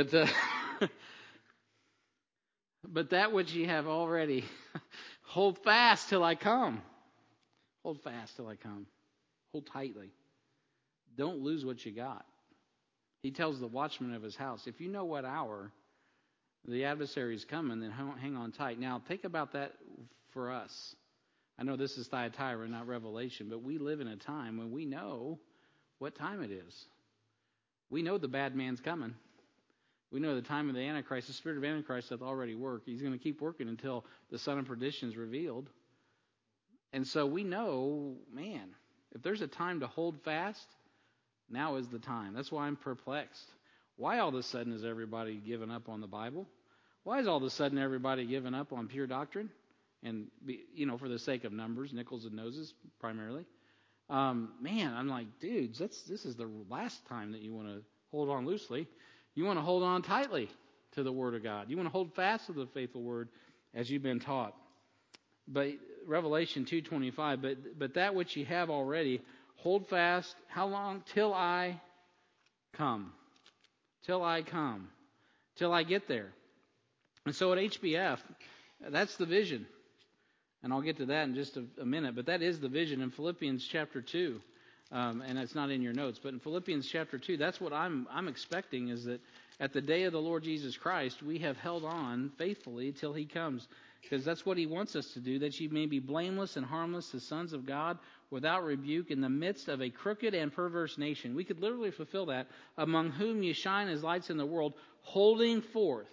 But that which ye have already, hold fast till I come. Hold fast till I come. Hold tightly. Don't lose what you got. He tells the watchman of his house, if you know what hour the adversary is coming, then hang on tight. Now, think about that for us. I know this is Thyatira, not Revelation, but we live in a time when we know what time it is. We know the bad man's coming. We know the time of the Antichrist. The spirit of Antichrist hath already worked. He's going to keep working until the son of perdition is revealed. And so we know, man, if there's a time to hold fast, now is the time. That's why I'm perplexed. Why all of a sudden is everybody giving up on the Bible? Why is all of a sudden everybody giving up on pure doctrine? And, for the sake of numbers, nickels and noses primarily. Man, I'm like, dudes, this is the last time that you want to hold on loosely. You want to hold on tightly to the Word of God. You want to hold fast to the faithful Word as you've been taught. But Revelation 2:25, but that which you have already, hold fast. How long? Till I come. Till I come. Till I get there. And so at HBF, that's the vision. And I'll get to that in just a minute. But that is the vision in Philippians chapter 2. And it's not in your notes. But in Philippians chapter 2, that's what I'm expecting, is that at the day of the Lord Jesus Christ, we have held on faithfully till he comes. Because that's what he wants us to do, that ye may be blameless and harmless, the sons of God, without rebuke, in the midst of a crooked and perverse nation. We could literally fulfill that. Among whom ye shine as lights in the world, holding forth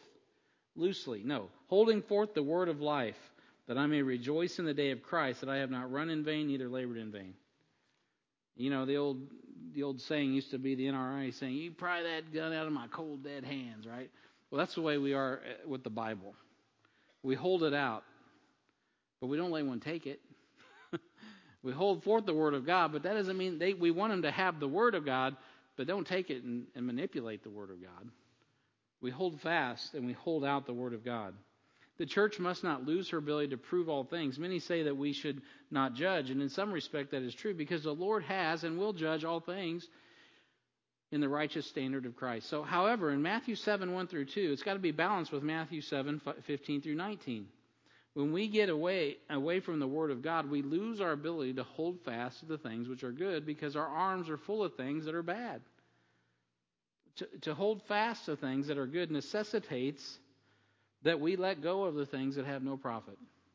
the word of life, that I may rejoice in the day of Christ, that I have not run in vain, neither labored in vain. You know, the old saying used to be, the NRA saying, you pry that gun out of my cold, dead hands, right? Well, that's the way we are with the Bible. We hold it out, but we don't let anyone take it. We hold forth the Word of God, but that doesn't mean we want them to have the Word of God, but don't take it and manipulate the Word of God. We hold fast and we hold out the Word of God. The church must not lose her ability to prove all things. Many say that we should not judge, and in some respect that is true, because the Lord has and will judge all things. in the righteous standard of Christ. So, however, in Matthew 7, 1 through 2, it's got to be balanced with Matthew 7, 15 through 19. When we get away from the Word of God, we lose our ability to hold fast to the things which are good because our arms are full of things that are bad. To hold fast to things that are good necessitates that we let go of the things that have no profit.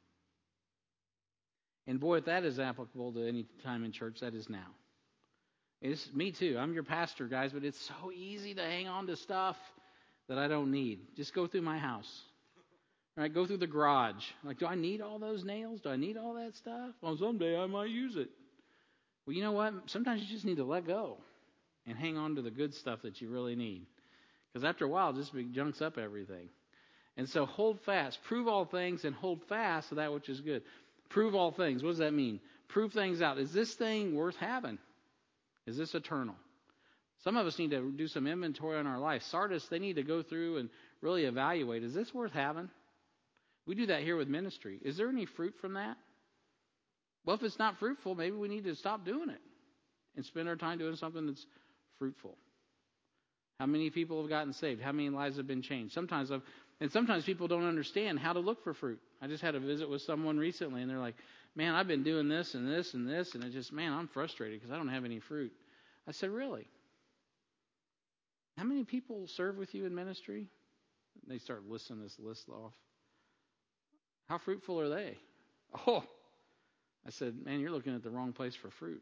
And boy, if that is applicable to any time in church, that is now. It's me too. I'm your pastor, guys, but it's so easy to hang on to stuff that I don't need. Just go through my house. Right? Go through the garage. Like, do I need all those nails? Do I need all that stuff? Well, someday I might use it. Well, you know what? Sometimes you just need to let go and hang on to the good stuff that you really need. Because after a while, it just junks up everything. And so hold fast. Prove all things and hold fast to that which is good. Prove all things. What does that mean? Prove things out. Is this thing worth having? Is this eternal? Some of us need to do some inventory on our life. Sardis, they need to go through and really evaluate. Is this worth having? We do that here with ministry. Is there any fruit from that? Well, if it's not fruitful, maybe we need to stop doing it and spend our time doing something that's fruitful. How many people have gotten saved? How many lives have been changed? Sometimes people don't understand how to look for fruit. I just had a visit with someone recently, and they're like, man, I've been doing this and this and this, and I'm frustrated because I don't have any fruit. I said, really? How many people serve with you in ministry? And they start listing this list off. How fruitful are they? Oh, I said, man, you're looking at the wrong place for fruit.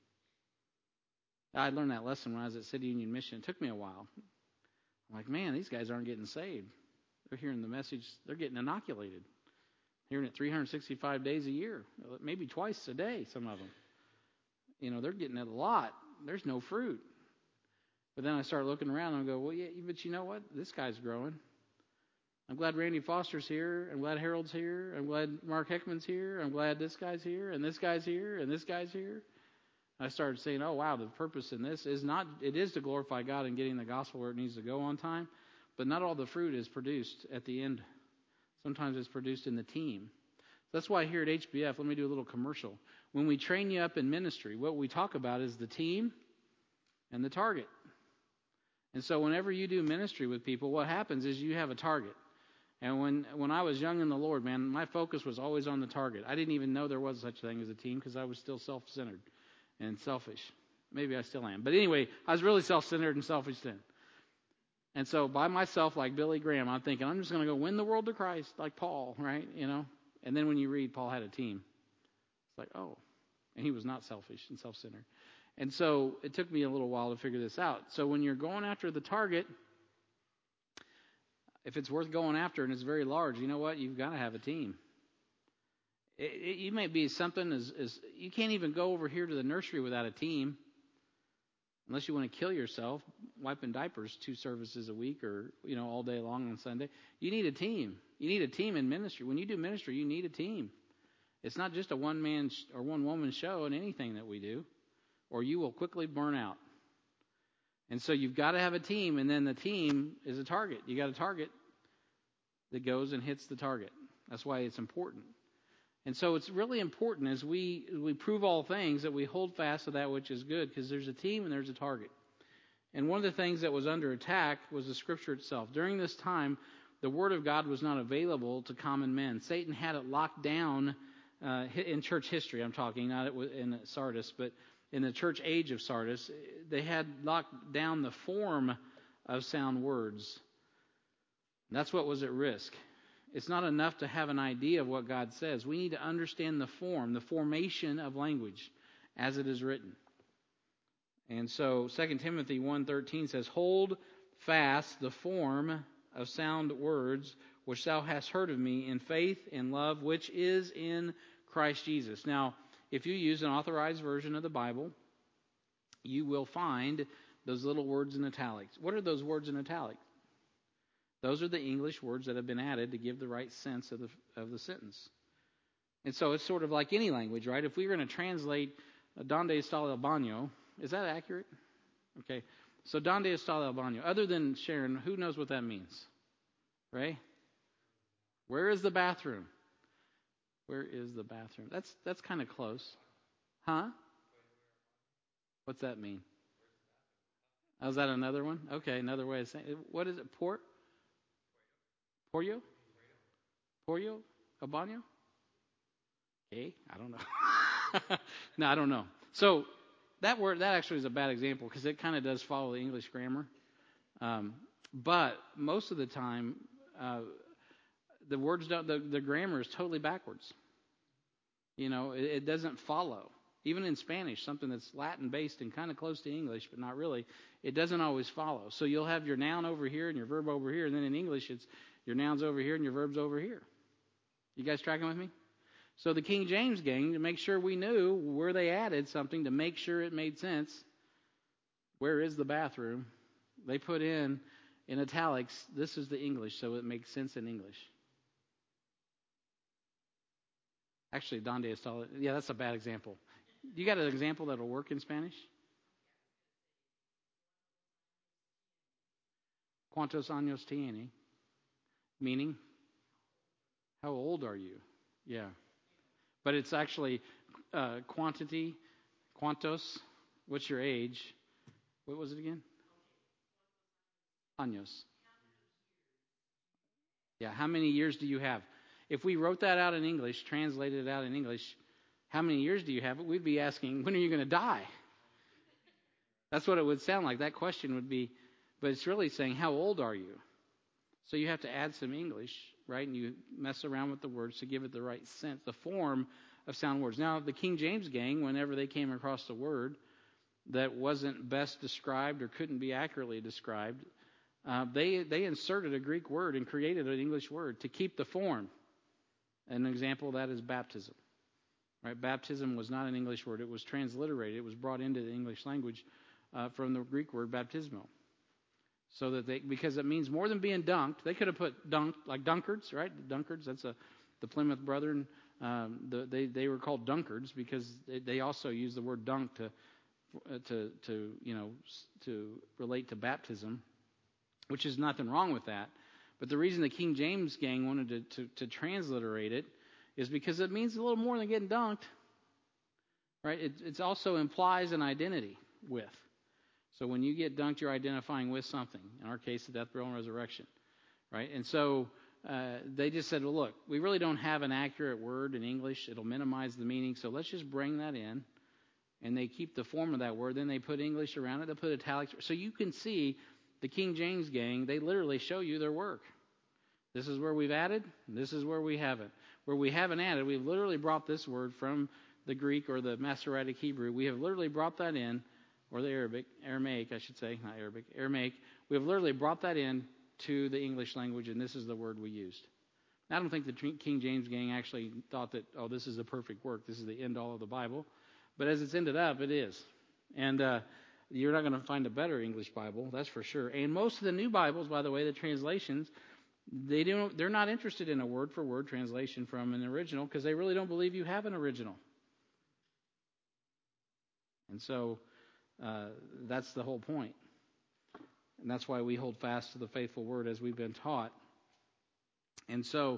I learned that lesson when I was at City Union Mission. It took me a while. I'm like, man, these guys aren't getting saved. They're hearing the message. They're getting inoculated. Hearing it 365 days a year, maybe twice a day, some of them. They're getting it a lot. There's no fruit. But then I start looking around and I go, well, yeah, but you know what? This guy's growing. I'm glad Randy Foster's here. I'm glad Harold's here. I'm glad Mark Heckman's here. I'm glad this guy's here, and this guy's here, and this guy's here. I started saying, oh, wow, the purpose in this is to glorify God and getting the gospel where it needs to go on time, but not all the fruit is produced at the end. Sometimes it's produced in the team. That's why here at HBF, let me do a little commercial. When we train you up in ministry, what we talk about is the team and the target. And so whenever you do ministry with people, what happens is you have a target. And when I was young in the Lord, man, my focus was always on the target. I didn't even know there was such a thing as a team because I was still self-centered and selfish. Maybe I still am. But anyway, I was really self-centered and selfish then. And so by myself, like Billy Graham, I'm thinking, I'm just going to go win the world to Christ, like Paul, right? And then when you read, Paul had a team. It's like, oh. And he was not selfish and self-centered. And so it took me a little while to figure this out. So when you're going after the target, if it's worth going after and it's very large, you know what? You've got to have a team. You may be something as you can't even go over here to the nursery without a team. Unless you want to kill yourself, wiping diapers 2 services a week or, all day long on Sunday. You need a team. You need a team in ministry. When you do ministry, you need a team. It's not just a one-man or one-woman show in anything that we do, or you will quickly burn out. And so you've got to have a team, and then the team is a target. You got a target that goes and hits the target. That's why it's important. And so it's really important as we prove all things that we hold fast to that which is good, because there's a team and there's a target. And one of the things that was under attack was the Scripture itself. During this time, the Word of God was not available to common men. Satan had it locked down in church history. I'm talking, not in Sardis, but in the church age of Sardis. They had locked down the form of sound words. That's what was at risk. It's not enough to have an idea of what God says. We need to understand the form, the formation of language as it is written. And so 2 Timothy 1:13 says, hold fast the form of sound words which thou hast heard of me in faith and love which is in Christ Jesus. Now, if you use an authorized version of the Bible, you will find those little words in italics. What are those words in italics? Those are the English words that have been added to give the right sense of the sentence. And so it's sort of like any language, right? If we were going to translate Donde está el baño, is that accurate? Okay. So Donde está el baño? Other than Sharon, who knows what that means? Right? Where is the bathroom? Where is the bathroom? That's kind of close. Huh? What's that mean? Oh, is that another one? Okay, another way of saying it. What is it? Poryo? Poryo? Albano? Okay, I don't know. No, I don't know. So that word, that actually is a bad example because it kind of does follow the English grammar. But most of the time, the words don't, the grammar is totally backwards. It doesn't follow. Even in Spanish, something that's Latin-based and kind of close to English, but not really, it doesn't always follow. So you'll have your noun over here and your verb over here, and then in English, it's your noun's over here and your verb's over here. You guys tracking with me? So the King James gang, to make sure we knew where they added something, to make sure it made sense, where is the bathroom? They put in italics, this is the English, so it makes sense in English. Actually, Donde está? Yeah, that's a bad example. You got an example that'll work in Spanish? ¿Cuántos años tiene? Meaning, how old are you? Yeah. But it's actually quantity, ¿cuántos? What's your age? What was it again? Años. Yeah, how many years do you have? If we wrote that out in English, translated it out in English, how many years do you have? We'd be asking, when are you going to die? That's what it would sound like. That question would be, but it's really saying, how old are you? So you have to add some English, right? And you mess around with the words to give it the right sense, the form of sound words. Now, the King James gang, whenever they came across a word that wasn't best described or couldn't be accurately described, they inserted a Greek word and created an English word to keep the form. An example of that is baptism. Right? Baptism was not an English word. It was transliterated. It was brought into the English language from the Greek word baptismo. So that because it means more than being dunked. They could have put dunked, like Dunkards, right? Dunkards, that's the Plymouth Brethren. They were called Dunkards because they also used the word dunk to relate to baptism, which is nothing wrong with that. But the reason the King James gang wanted to transliterate it is because it means a little more than getting dunked, right? It also implies an identity with. So when you get dunked, you're identifying with something. In our case, the death, burial, and resurrection, right? And so they just said, well, look, we really don't have an accurate word in English. It'll minimize the meaning, so let's just bring that in. And they keep the form of that word. Then they put English around it. They put italics. So you can see the King James gang, they literally show you their work. This is where we've added. This is where we haven't. Where we haven't added, we've literally brought this word from the Greek or the Masoretic Hebrew. We have literally brought that in, or the Aramaic, I should say, not Arabic, Aramaic. We have literally brought that in to the English language, and this is the word we used. I don't think the King James gang actually thought that, oh, this is the perfect work. This is the end all of the Bible. But as it's ended up, it is. And you're not going to find a better English Bible, that's for sure. And most of the new Bibles, by the way, the translations, they're not interested in a word-for-word translation from an original because they really don't believe you have an original. And so that's the whole point. And that's why we hold fast to the faithful word as we've been taught. And so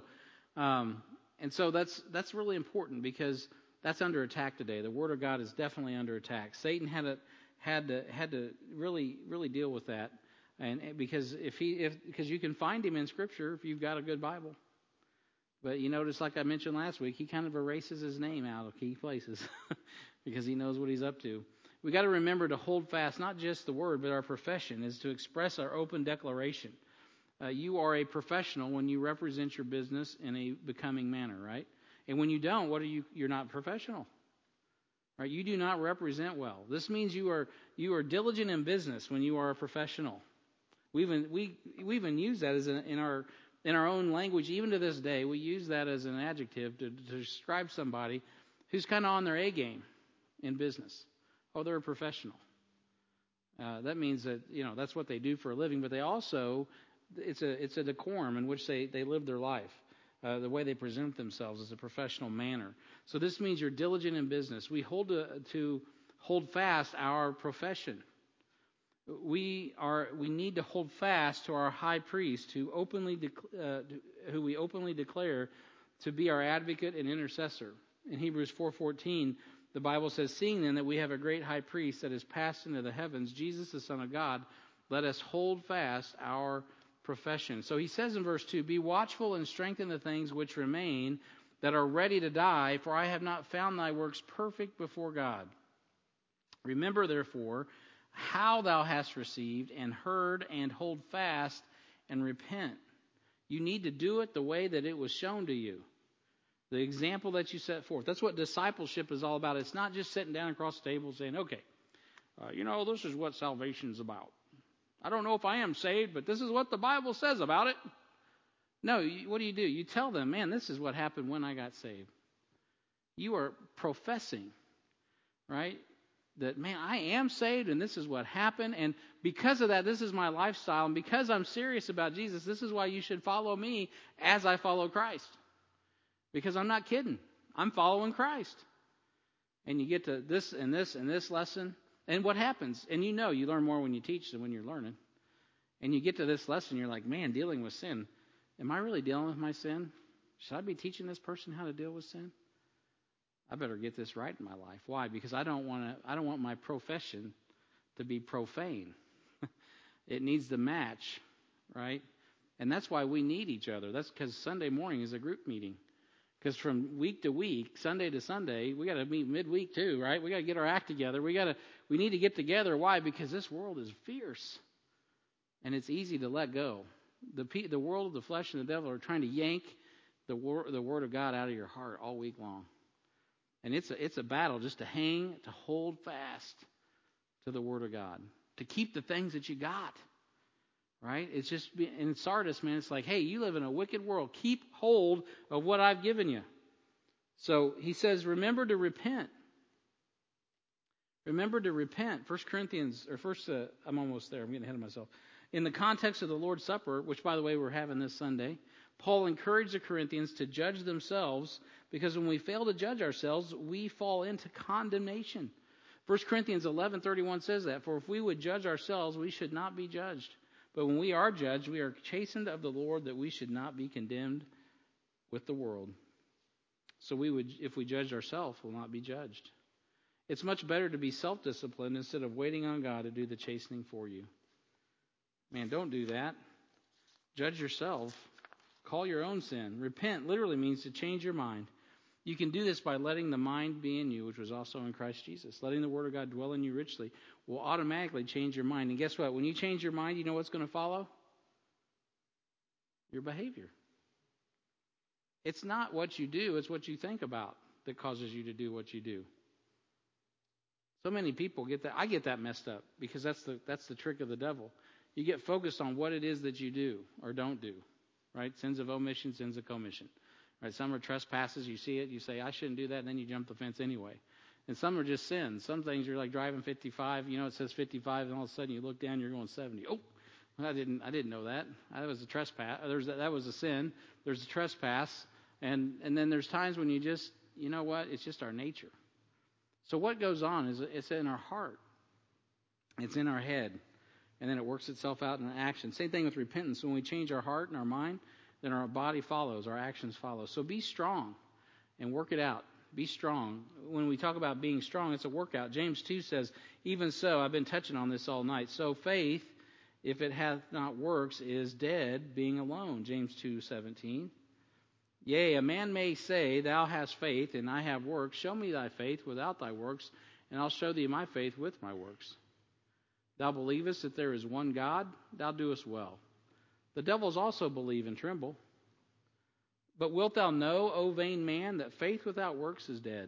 that's really important because that's under attack today. The Word of God is definitely under attack. Satan had to really deal with that, and because because you can find him in Scripture if you've got a good Bible. But you notice, like I mentioned last week, he kind of erases his name out of key places because he knows what he's up to. We got to remember to hold fast, not just the Word, but our profession is to express our open declaration. You are a professional when you represent your business in a becoming manner, right? And when you don't, what are you? You're not professional, right? You do not represent well. This means you are diligent in business when you are a professional. We even use that as in our own language, even to this day. We use that as an adjective to describe somebody who's kind of on their A game in business. Oh, they're a professional. That means that that's what they do for a living, but they also it's a decorum in which they live their life. The way they present themselves is a professional manner. So this means you're diligent in business. We hold fast our profession. We need to hold fast to our high priest, who we openly declare to be our advocate and intercessor. In Hebrews 4:14, the Bible says, seeing then that we have a great high priest that is passed into the heavens, Jesus the Son of God, let us hold fast our profession. So he says in verse 2, be watchful and strengthen the things which remain that are ready to die, for I have not found thy works perfect before God. Remember, therefore, how thou hast received and heard, and hold fast and repent. You need to do it the way that it was shown to you. The example that you set forth. That's what discipleship is all about. It's not just sitting down across the table saying, okay, this is what salvation is about. I don't know if I am saved, but this is what the Bible says about it. No, what do? You tell them, man, this is what happened when I got saved. You are professing, right, that, man, I am saved and this is what happened. And because of that, this is my lifestyle. And because I'm serious about Jesus, this is why you should follow me as I follow Christ. Because I'm not kidding. I'm following Christ. And you get to this and this and this lesson. And what happens? And you learn more when you teach than when you're learning. And you get to this lesson, you're like, man, dealing with sin. Am I really dealing with my sin? Should I be teaching this person how to deal with sin? I better get this right in my life. Why? Because I don't want my profession to be profane. It needs to match, right? And that's why we need each other. That's because Sunday morning is a group meeting. Because from week to week, Sunday to Sunday, we got to meet midweek too, right? We got to get our act together. We need to get together. Why? Because this world is fierce, and it's easy to let go. The world of the flesh and the devil are trying to yank the word of God out of your heart all week long, and it's a battle just to hold fast to the word of God, to keep the things that you got. Right? It's just in Sardis, man. It's like, hey, you live in a wicked world. Keep hold of what I've given you. So he says, remember to repent. Remember to repent. I'm almost there. I'm getting ahead of myself. In the context of the Lord's Supper, which, by the way, we're having this Sunday, Paul encouraged the Corinthians to judge themselves, because when we fail to judge ourselves, we fall into condemnation. 1 Corinthians 11:31 says that, for if we would judge ourselves, we should not be judged. But when we are judged, we are chastened of the Lord, that we should not be condemned with the world. So if we judge ourselves, we'll not be judged. It's much better to be self-disciplined instead of waiting on God to do the chastening for you. Man, don't do that. Judge yourself. Call your own sin. Repent literally means to change your mind. You can do this by letting the mind be in you, which was also in Christ Jesus. Letting the Word of God dwell in you richly will automatically change your mind. And guess what? When you change your mind, you know what's going to follow? Your behavior. It's not what you do, it's what you think about that causes you to do what you do. So many people get that. I get that messed up, because that's the trick of the devil. You get focused on what it is that you do or don't do. Right? Sins of omission, sins of commission. Right? Some are trespasses. You see it, you say, I shouldn't do that, and then you jump the fence anyway. And some are just sins. Some things you're like driving 55. It says 55, and all of a sudden you look down, you're going 70. Oh, I didn't know that. That was a trespass. That was a sin. There's a trespass, and then there's times when you just, you know what? It's just our nature. So what goes on is it's in our heart. It's in our head, and then it works itself out in action. Same thing with repentance. When we change our heart and our mind, then our body follows, our actions follow. So be strong and work it out. Be strong. When we talk about being strong, it's a workout. James 2 says, even so, I've been touching on this all night. So faith, if it hath not works, is dead, being alone. James 2:17. Yea, a man may say, thou hast faith, and I have works. Show me thy faith without thy works, and I'll show thee my faith with my works. Thou believest that there is one God, thou doest well. The devils also believe and tremble. But wilt thou know, O vain man, that faith without works is dead?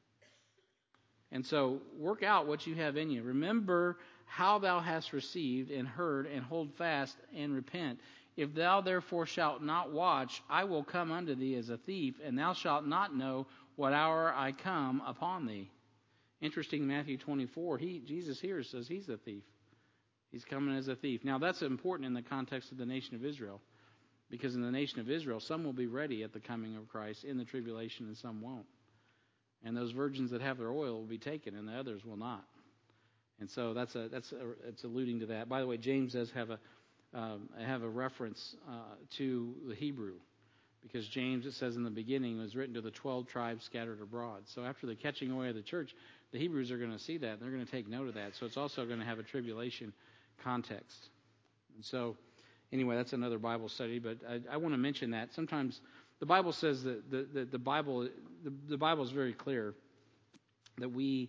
And so work out what you have in you. Remember how thou hast received and heard, and hold fast and repent. If thou therefore shalt not watch, I will come unto thee as a thief, and thou shalt not know what hour I come upon thee. Interesting, Matthew 24, Jesus here says he's a thief. He's coming as a thief. Now that's important in the context of the nation of Israel. Because in the nation of Israel, some will be ready at the coming of Christ in the tribulation, and some won't. And those virgins that have their oil will be taken, and the others will not. And so it's alluding to that. By the way, James does have a reference to the Hebrew. Because James, it says in the beginning, was written to the 12 tribes scattered abroad. So after the catching away of the church, the Hebrews are going to see that, and they're going to take note of that. So it's also going to have a tribulation context. And so, anyway, that's another Bible study, but I want to mention that. Sometimes the Bible says that the Bible is very clear that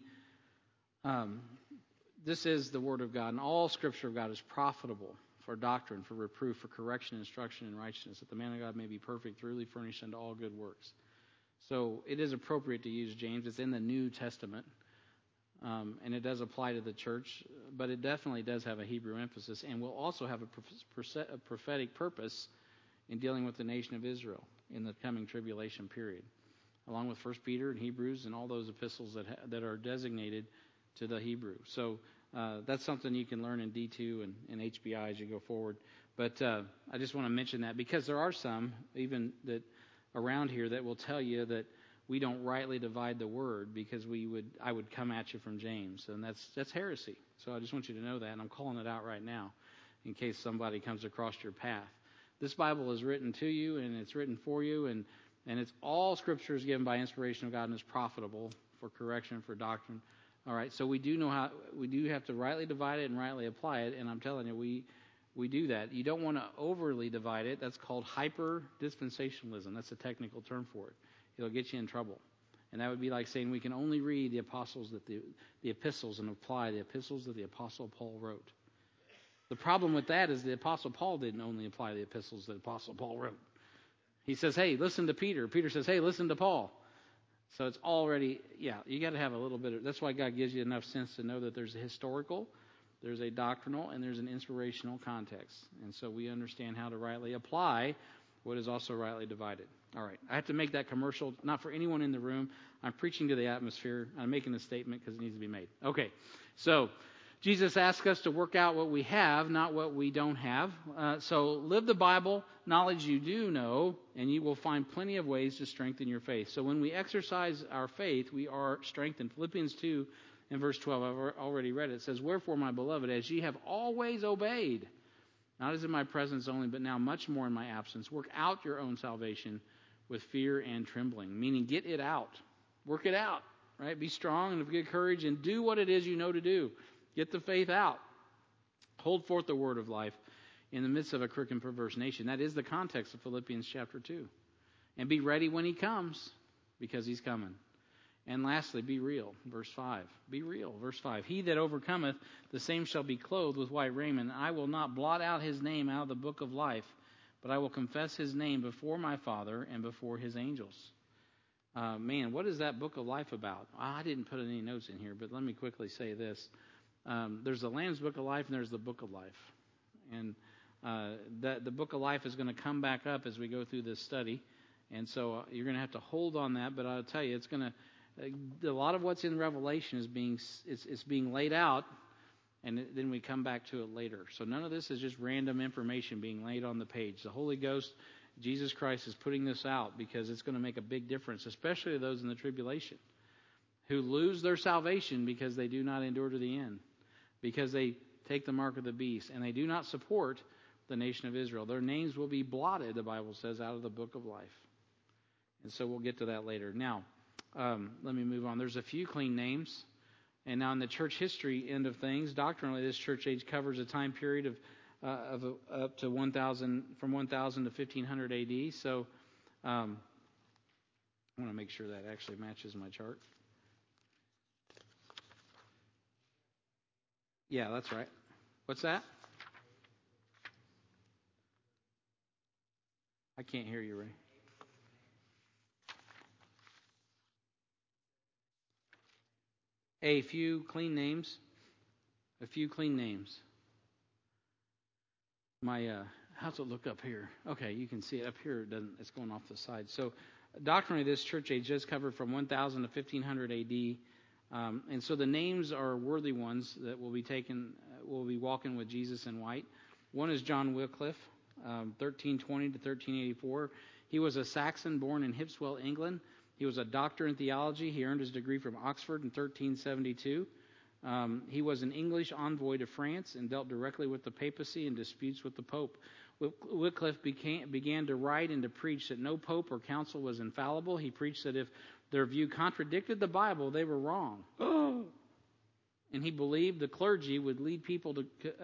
this is the Word of God, and all Scripture of God is profitable for doctrine, for reproof, for correction, instruction in righteousness, that the man of God may be perfect, thoroughly furnished unto all good works. So it is appropriate to use James. It's in the New Testament, and it does apply to the church, but it definitely does have a Hebrew emphasis, and will also have a prophetic purpose in dealing with the nation of Israel in the coming tribulation period, along with 1 Peter and Hebrews and all those epistles that are designated to the Hebrew. So that's something you can learn in D2 and HBI as you go forward. But I just want to mention that because there are some, even that around here, that will tell you that we don't rightly divide the word because I would come at you from James, and that's heresy. So I just want you to know that, and I'm calling it out right now in case somebody comes across your path. This Bible is written to you, and it's written for you, and it's all Scripture is given by inspiration of God and is profitable for correction, for doctrine. All right, so we do have to rightly divide it and rightly apply it, and I'm telling you, we do that. You don't want to overly divide it. That's called hyper-dispensationalism. That's a technical term for it. It'll get you in trouble. And that would be like saying we can only read the epistles and apply the epistles that the Apostle Paul wrote. The problem with that is the Apostle Paul didn't only apply the epistles that the Apostle Paul wrote. He says, hey, listen to Peter. Peter says, hey, listen to Paul. So it's already, you got to have a little bit of, that's why God gives you enough sense to know that there's a historical, there's a doctrinal, and there's an inspirational context. And so we understand how to rightly apply what is also rightly divided. All right, I have to make that commercial, not for anyone in the room. I'm preaching to the atmosphere. I'm making a statement because it needs to be made. Okay, so Jesus asks us to work out what we have, not what we don't have. So live the Bible, knowledge you do know, and you will find plenty of ways to strengthen your faith. So when we exercise our faith, we are strengthened. Philippians 2 and verse 12, I've already read it. It says, wherefore, my beloved, as ye have always obeyed, not as in my presence only, but now much more in my absence, work out your own salvation with fear and trembling. Meaning, get it out. Work it out. Right? Be strong and of good courage and do what it is you know to do. Get the faith out. Hold forth the word of life in the midst of a crooked and perverse nation. That is the context of Philippians chapter 2. And be ready when he comes, because he's coming. And lastly, be real. Verse 5. Be real. Verse 5. He that overcometh, the same shall be clothed with white raiment. I will not blot out his name out of the book of life, but I will confess his name before my Father and before his angels. Man, what is that book of life about? I didn't put any notes in here, but let me quickly say this. There's the Lamb's Book of Life and there's the Book of Life. And the Book of Life is going to come back up as we go through this study. And so you're going to have to hold on that. But I'll tell you, it's going to a lot of what's in Revelation is being laid out, and then we come back to it later. So none of this is just random information being laid on the page. The Holy Ghost, Jesus Christ, is putting this out because it's going to make a big difference, especially to those in the tribulation who lose their salvation because they do not endure to the end, because they take the mark of the beast, and they do not support the nation of Israel. Their names will be blotted, the Bible says, out of the book of life. And so we'll get to that later. Now, let me move on. There's a few clean names. And now in the church history end of things, doctrinally, this church age covers a time period of up to 1,000, from 1,000 to 1,500 AD. So I want to make sure that actually matches my chart. Yeah, that's right. What's that? I can't hear you, Ray. A few clean names. A few clean names. How's it look up here? Okay, you can see it up here. It's going off the side. So doctrinally, this church age is covered from 1,000 to 1,500 AD. And so the names are worthy ones that will be taken, will be walking with Jesus in white. One is John Wycliffe, 1320 to 1384. He was a Saxon born in Hipswell, England. He was a doctor in theology. He earned his degree from Oxford in 1372. He was an English envoy to France and dealt directly with the papacy in disputes with the Pope. Wycliffe began to write and to preach that no pope or council was infallible. He preached that if their view contradicted the Bible, they were wrong. And he believed the clergy should lead people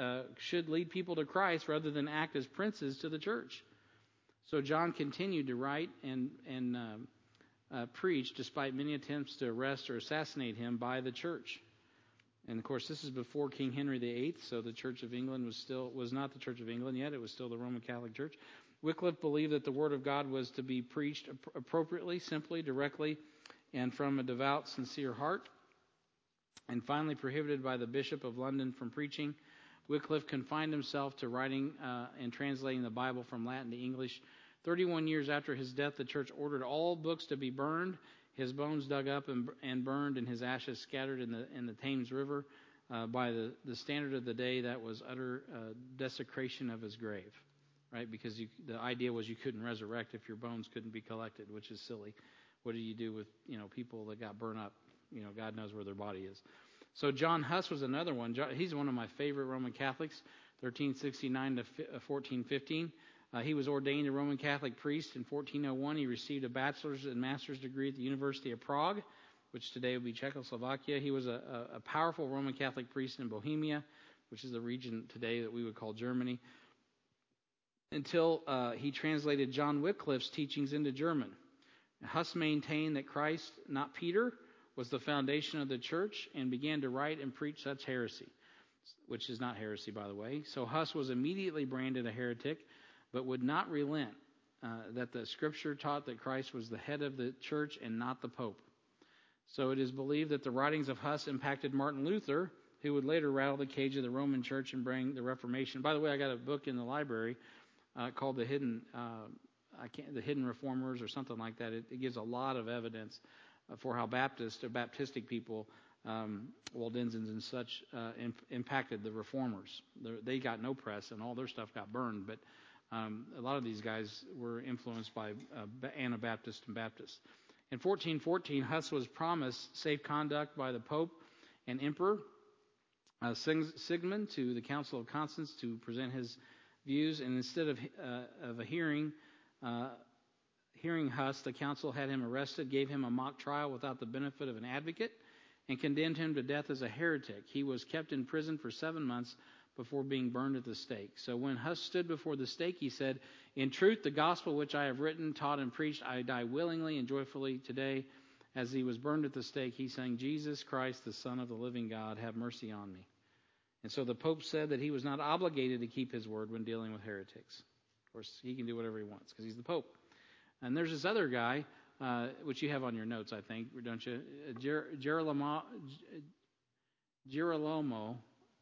to Christ rather than act as princes to the church. So John continued to write and preach despite many attempts to arrest or assassinate him by the church. And of course, this is before King Henry VIII, so the Church of England was not the Church of England yet; it was still the Roman Catholic Church. Wycliffe believed that the Word of God was to be preached appropriately, simply, directly, and from a devout, sincere heart. And finally, prohibited by the Bishop of London from preaching, Wycliffe confined himself to writing and translating the Bible from Latin to English. 31 years after his death, the church ordered all books to be burned, his bones dug up and burned, and his ashes scattered in the Thames River. By the standard of the day, that was utter desecration of his grave, right? Because the idea was you couldn't resurrect if your bones couldn't be collected, which is silly. What do you do with people that got burned up? God knows where their body is. So John Huss was another one. He's one of my favorite Roman Catholics, 1369 to 1415. He was ordained a Roman Catholic priest in 1401. He received a bachelor's and master's degree at the University of Prague, which today would be Czechoslovakia. He was a powerful Roman Catholic priest in Bohemia, which is the region today that we would call Germany, until he translated John Wycliffe's teachings into German. Huss maintained that Christ, not Peter, was the foundation of the church and began to write and preach such heresy, which is not heresy, by the way. So Huss was immediately branded a heretic, but would not relent that the Scripture taught that Christ was the head of the church and not the Pope. So it is believed that the writings of Huss impacted Martin Luther, who would later rattle the cage of the Roman Church and bring the Reformation. By the way, I got a book in the library called The Hidden Reformers or something like that. It gives a lot of evidence for how Baptistic people, Waldensians and such, impacted the Reformers. They got no press and all their stuff got burned, but a lot of these guys were influenced by Anabaptists and Baptists. In 1414, Huss was promised safe conduct by the Pope and Emperor Sigmund to the Council of Constance to present his views, and instead of hearing Huss, the council had him arrested, gave him a mock trial without the benefit of an advocate, and condemned him to death as a heretic. He was kept in prison for 7 months before being burned at the stake. So when Huss stood before the stake, he said, "In truth, the gospel which I have written, taught, and preached, I die willingly and joyfully today." As he was burned at the stake, he sang, "Jesus Christ, the Son of the living God, have mercy on me." And so the Pope said that he was not obligated to keep his word when dealing with heretics. Of course, he can do whatever he wants because he's the Pope. And there's this other guy, which you have on your notes, I think, don't you? Girolamo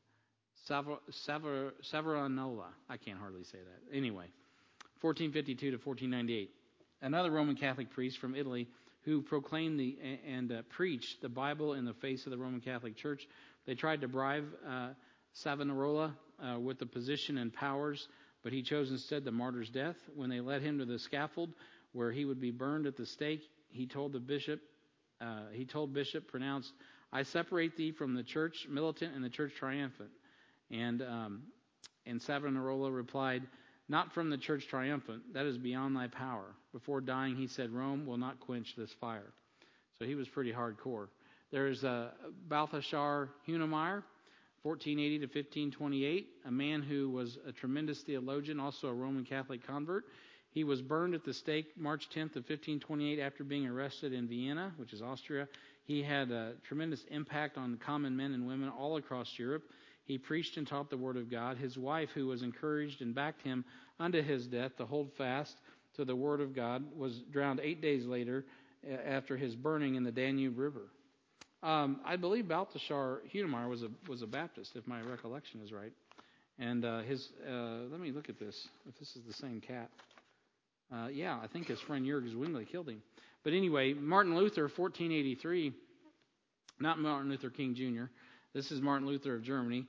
Savonarola. I can't hardly say that. Anyway, 1452 to 1498. Another Roman Catholic priest from Italy who proclaimed and preached the Bible in the face of the Roman Catholic Church. They tried to bribe Savonarola with the position and powers, but he chose instead the martyr's death. When they led him to the scaffold where he would be burned at the stake, he told Bishop, pronounced, "I separate thee from the church militant and the church triumphant." And Savonarola replied, "Not from the church triumphant, that is beyond thy power." Before dying, he said, "Rome will not quench this fire." So he was pretty hardcore. There's Balthasar Hunemeyer, 1480 to 1528, a man who was a tremendous theologian, also a Roman Catholic convert. He was burned at the stake March 10th of 1528 after being arrested in Vienna, which is Austria. He had a tremendous impact on common men and women all across Europe. He preached and taught the Word of God. His wife, who was encouraged and backed him unto his death to hold fast to the Word of God, was drowned 8 days later after his burning in the Danube River. I believe Balthasar Hunemeyer was a Baptist, if my recollection is right. And let me look at this, if this is the same cat. Yeah, I think his friend Jürgen Zwingli killed him. But anyway, Martin Luther, 1483, not Martin Luther King Jr., this is Martin Luther of Germany.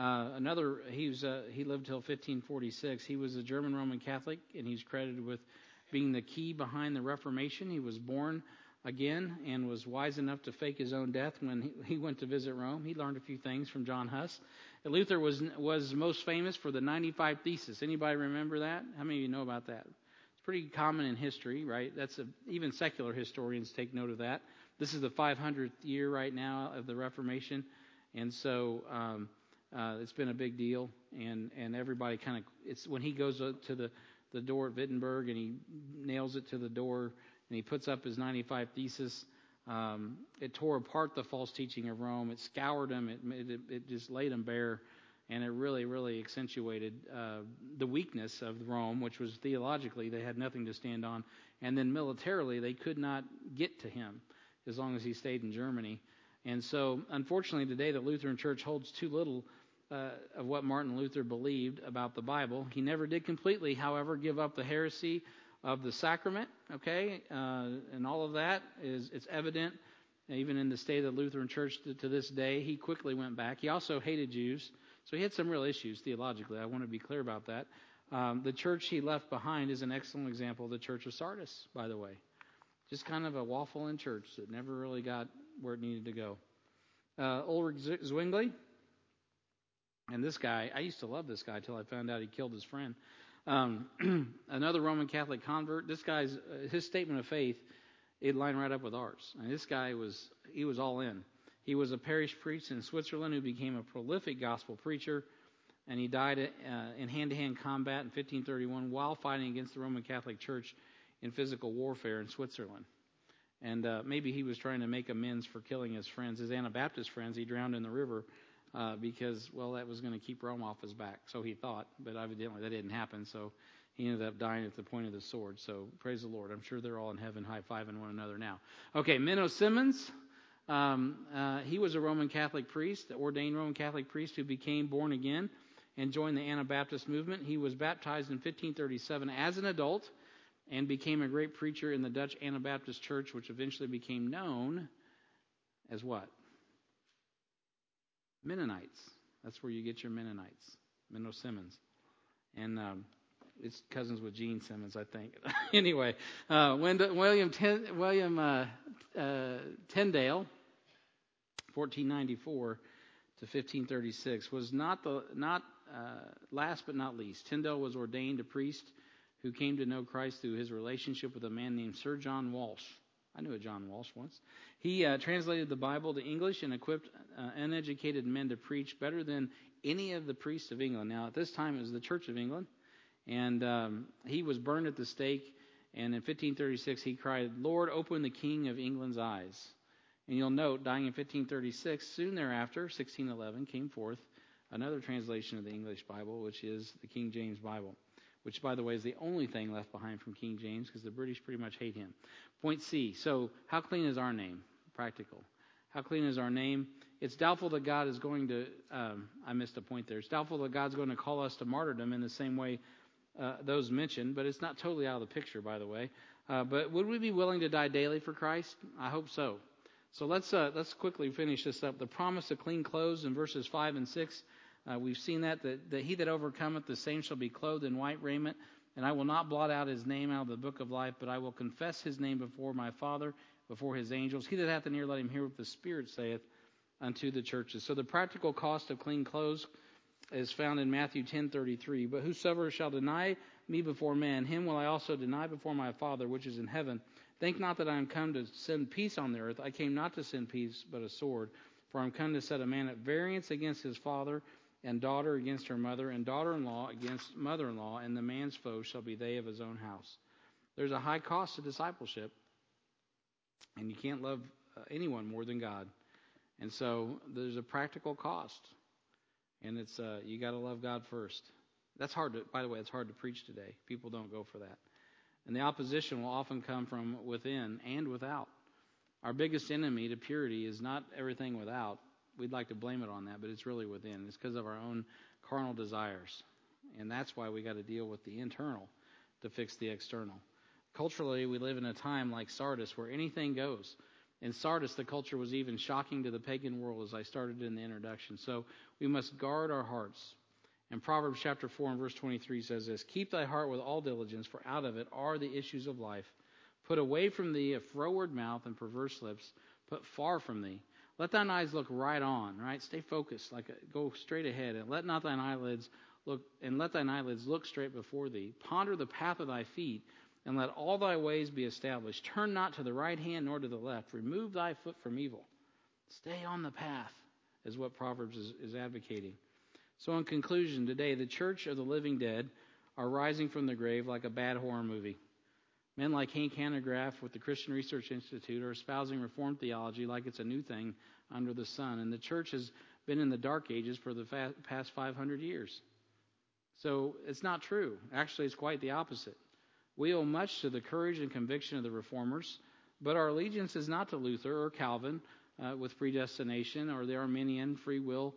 He lived till 1546. He was a German Roman Catholic, and he's credited with being the key behind the Reformation. He was born again and was wise enough to fake his own death when he went to visit Rome. He learned a few things from John Huss. Luther was most famous for the 95 Theses. Anybody remember that? How many of you know about that? It's pretty common in history, right? Even secular historians take note of that. This is the 500th year right now of the Reformation, and so it's been a big deal. And everybody it's when he goes up to the door at Wittenberg and he nails it to the door and he puts up his 95 Theses. It tore apart the false teaching of Rome. It scoured them. It just laid them bare, and it really, really accentuated the weakness of Rome, which was theologically they had nothing to stand on, and then militarily they could not get to him as long as he stayed in Germany. And so, unfortunately, today the Lutheran Church holds too little of what Martin Luther believed about the Bible. He never did completely, however, give up the heresy of the sacrament, okay, and all of that it's evident even in the state of the Lutheran Church to this day. He quickly went back. He also hated Jews, so he had some real issues theologically. I want to be clear about that. The church he left behind is an excellent example of the Church of Sardis, by the way. Just kind of a waffle-in church that never really got where it needed to go. Ulrich Zwingli, and this guy, I used to love this guy until I found out he killed his friend. Another Roman Catholic convert. This guy's his statement of faith, it lined right up with ours. And this guy was all in. He was a parish priest in Switzerland who became a prolific gospel preacher, and he died in hand-to-hand combat in 1531 while fighting against the Roman Catholic Church in physical warfare in Switzerland. And maybe he was trying to make amends for killing his friends, his Anabaptist friends. He drowned in the river because, well, that was going to keep Rome off his back. So he thought, but evidently that didn't happen. So he ended up dying at the point of the sword. So praise the Lord. I'm sure they're all in heaven high-fiving one another now. Okay, Menno Simmons. He was a Roman Catholic priest, ordained Roman Catholic priest who became born again and joined the Anabaptist movement. He was baptized in 1537 as an adult and became a great preacher in the Dutch Anabaptist Church, which eventually became known as what? Mennonites. That's where you get your Mennonites. Menno Simmons. And it's cousins with Gene Simmons, I think. Anyway, William Tyndale, 1494 to 1536, was not last but not least. Tyndale was ordained a priest who came to know Christ through his relationship with a man named Sir John Walsh. I knew a John Walsh once. He translated the Bible to English and equipped uneducated men to preach better than any of the priests of England. Now, at this time, it was the Church of England, and he was burned at the stake. And in 1536, he cried, "Lord, open the King of England's eyes." And you'll note, dying in 1536, soon thereafter, 1611, came forth another translation of the English Bible, which is the King James Bible, which, by the way, is the only thing left behind from King James because the British pretty much hate him. Point C. So, how clean is our name? Practical. How clean is our name? It's doubtful that God is going to, I missed a point there. It's doubtful that God's going to call us to martyrdom in the same way those mentioned, but it's not totally out of the picture, by the way. But would we be willing to die daily for Christ? I hope so. So let's quickly finish this up. The promise of clean clothes in verses 5 and 6. We've seen that he that overcometh, the same shall be clothed in white raiment, and I will not blot out his name out of the book of life, but I will confess his name before my Father, before his angels. He that hath an ear, let him hear what the Spirit saith unto the churches. So the practical cost of clean clothes is found in Matthew 10:33. But whosoever shall deny me before men, him will I also deny before my Father which is in heaven. Think not that I am come to send peace on the earth. I came not to send peace, but a sword. For I am come to set a man at variance against his father, and daughter against her mother, and daughter-in-law against mother-in-law, and the man's foes shall be they of his own house. There's a high cost to discipleship, and you can't love anyone more than God. And so there's a practical cost, and it's you got to love God first. That's hard to, by the way, it's hard to preach today. People don't go for that. And the opposition will often come from within and without. Our biggest enemy to purity is not everything without. We'd like to blame it on that, but it's really within. It's because of our own carnal desires. And that's why we got to deal with the internal to fix the external. Culturally, we live in a time like Sardis where anything goes. In Sardis, the culture was even shocking to the pagan world, as I started in the introduction. So we must guard our hearts. And Proverbs chapter 4 and verse 23 says this, "Keep thy heart with all diligence, for out of it are the issues of life. Put away from thee a froward mouth and perverse lips. Put far from thee. Let thine eyes look right on, right? Stay focused, go straight ahead, and let thine eyelids look straight before thee. Ponder the path of thy feet, and let all thy ways be established. Turn not to the right hand nor to the left. Remove thy foot from evil. Stay on the path, is what Proverbs is advocating. So in conclusion, today, the church of the living dead are rising from the grave like a bad horror movie. Men like Hank Hanegraaff with the Christian Research Institute are espousing Reformed theology like it's a new thing under the sun. And the church has been in the dark ages for the past 500 years. So it's not true. Actually, it's quite the opposite. We owe much to the courage and conviction of the Reformers, but our allegiance is not to Luther or Calvin with predestination or the Arminian free will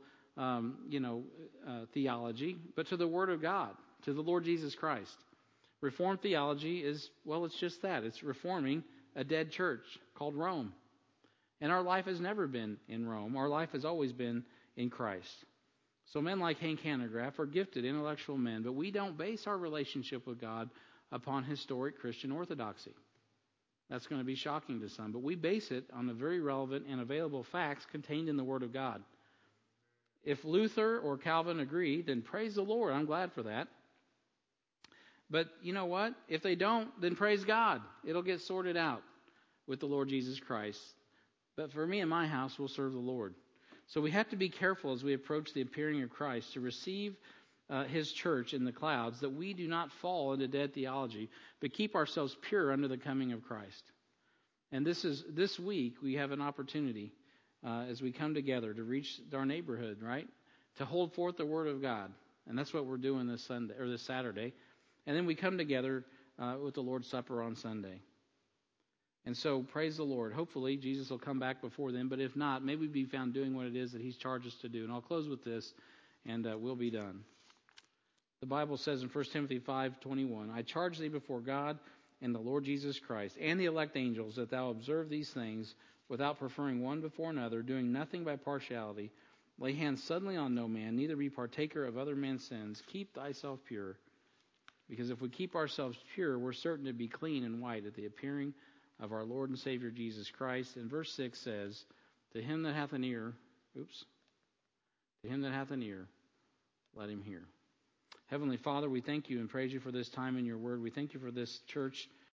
theology, but to the Word of God, to the Lord Jesus Christ. Reformed theology is, it's just that. It's reforming a dead church called Rome. And our life has never been in Rome. Our life has always been in Christ. So men like Hank Hanegraaff are gifted intellectual men, but we don't base our relationship with God upon historic Christian orthodoxy. That's going to be shocking to some, but we base it on the very relevant and available facts contained in the Word of God. If Luther or Calvin agree, then praise the Lord. I'm glad for that. But you know what? If they don't, then praise God. It'll get sorted out with the Lord Jesus Christ. But for me and my house, we'll serve the Lord. So we have to be careful as we approach the appearing of Christ to receive His church in the clouds, that we do not fall into dead theology, but keep ourselves pure under the coming of Christ. And this week we have an opportunity as we come together to reach our neighborhood, right? To hold forth the Word of God, and that's what we're doing this Sunday or this Saturday. And then we come together with the Lord's Supper on Sunday. And so, praise the Lord. Hopefully, Jesus will come back before then. But if not, may we be found doing what it is that He's charged us to do. And I'll close with this, and we'll be done. The Bible says in 1 Timothy 5:21, I charge thee before God and the Lord Jesus Christ and the elect angels that thou observe these things without preferring one before another, doing nothing by partiality. Lay hands suddenly on no man, neither be partaker of other men's sins. Keep thyself pure. Because if we keep ourselves pure, we're certain to be clean and white at the appearing of our Lord and Savior Jesus Christ. And verse 6 says, to him that hath an ear, let him hear. Heavenly Father, we thank you and praise you for this time in your word. We thank you for this church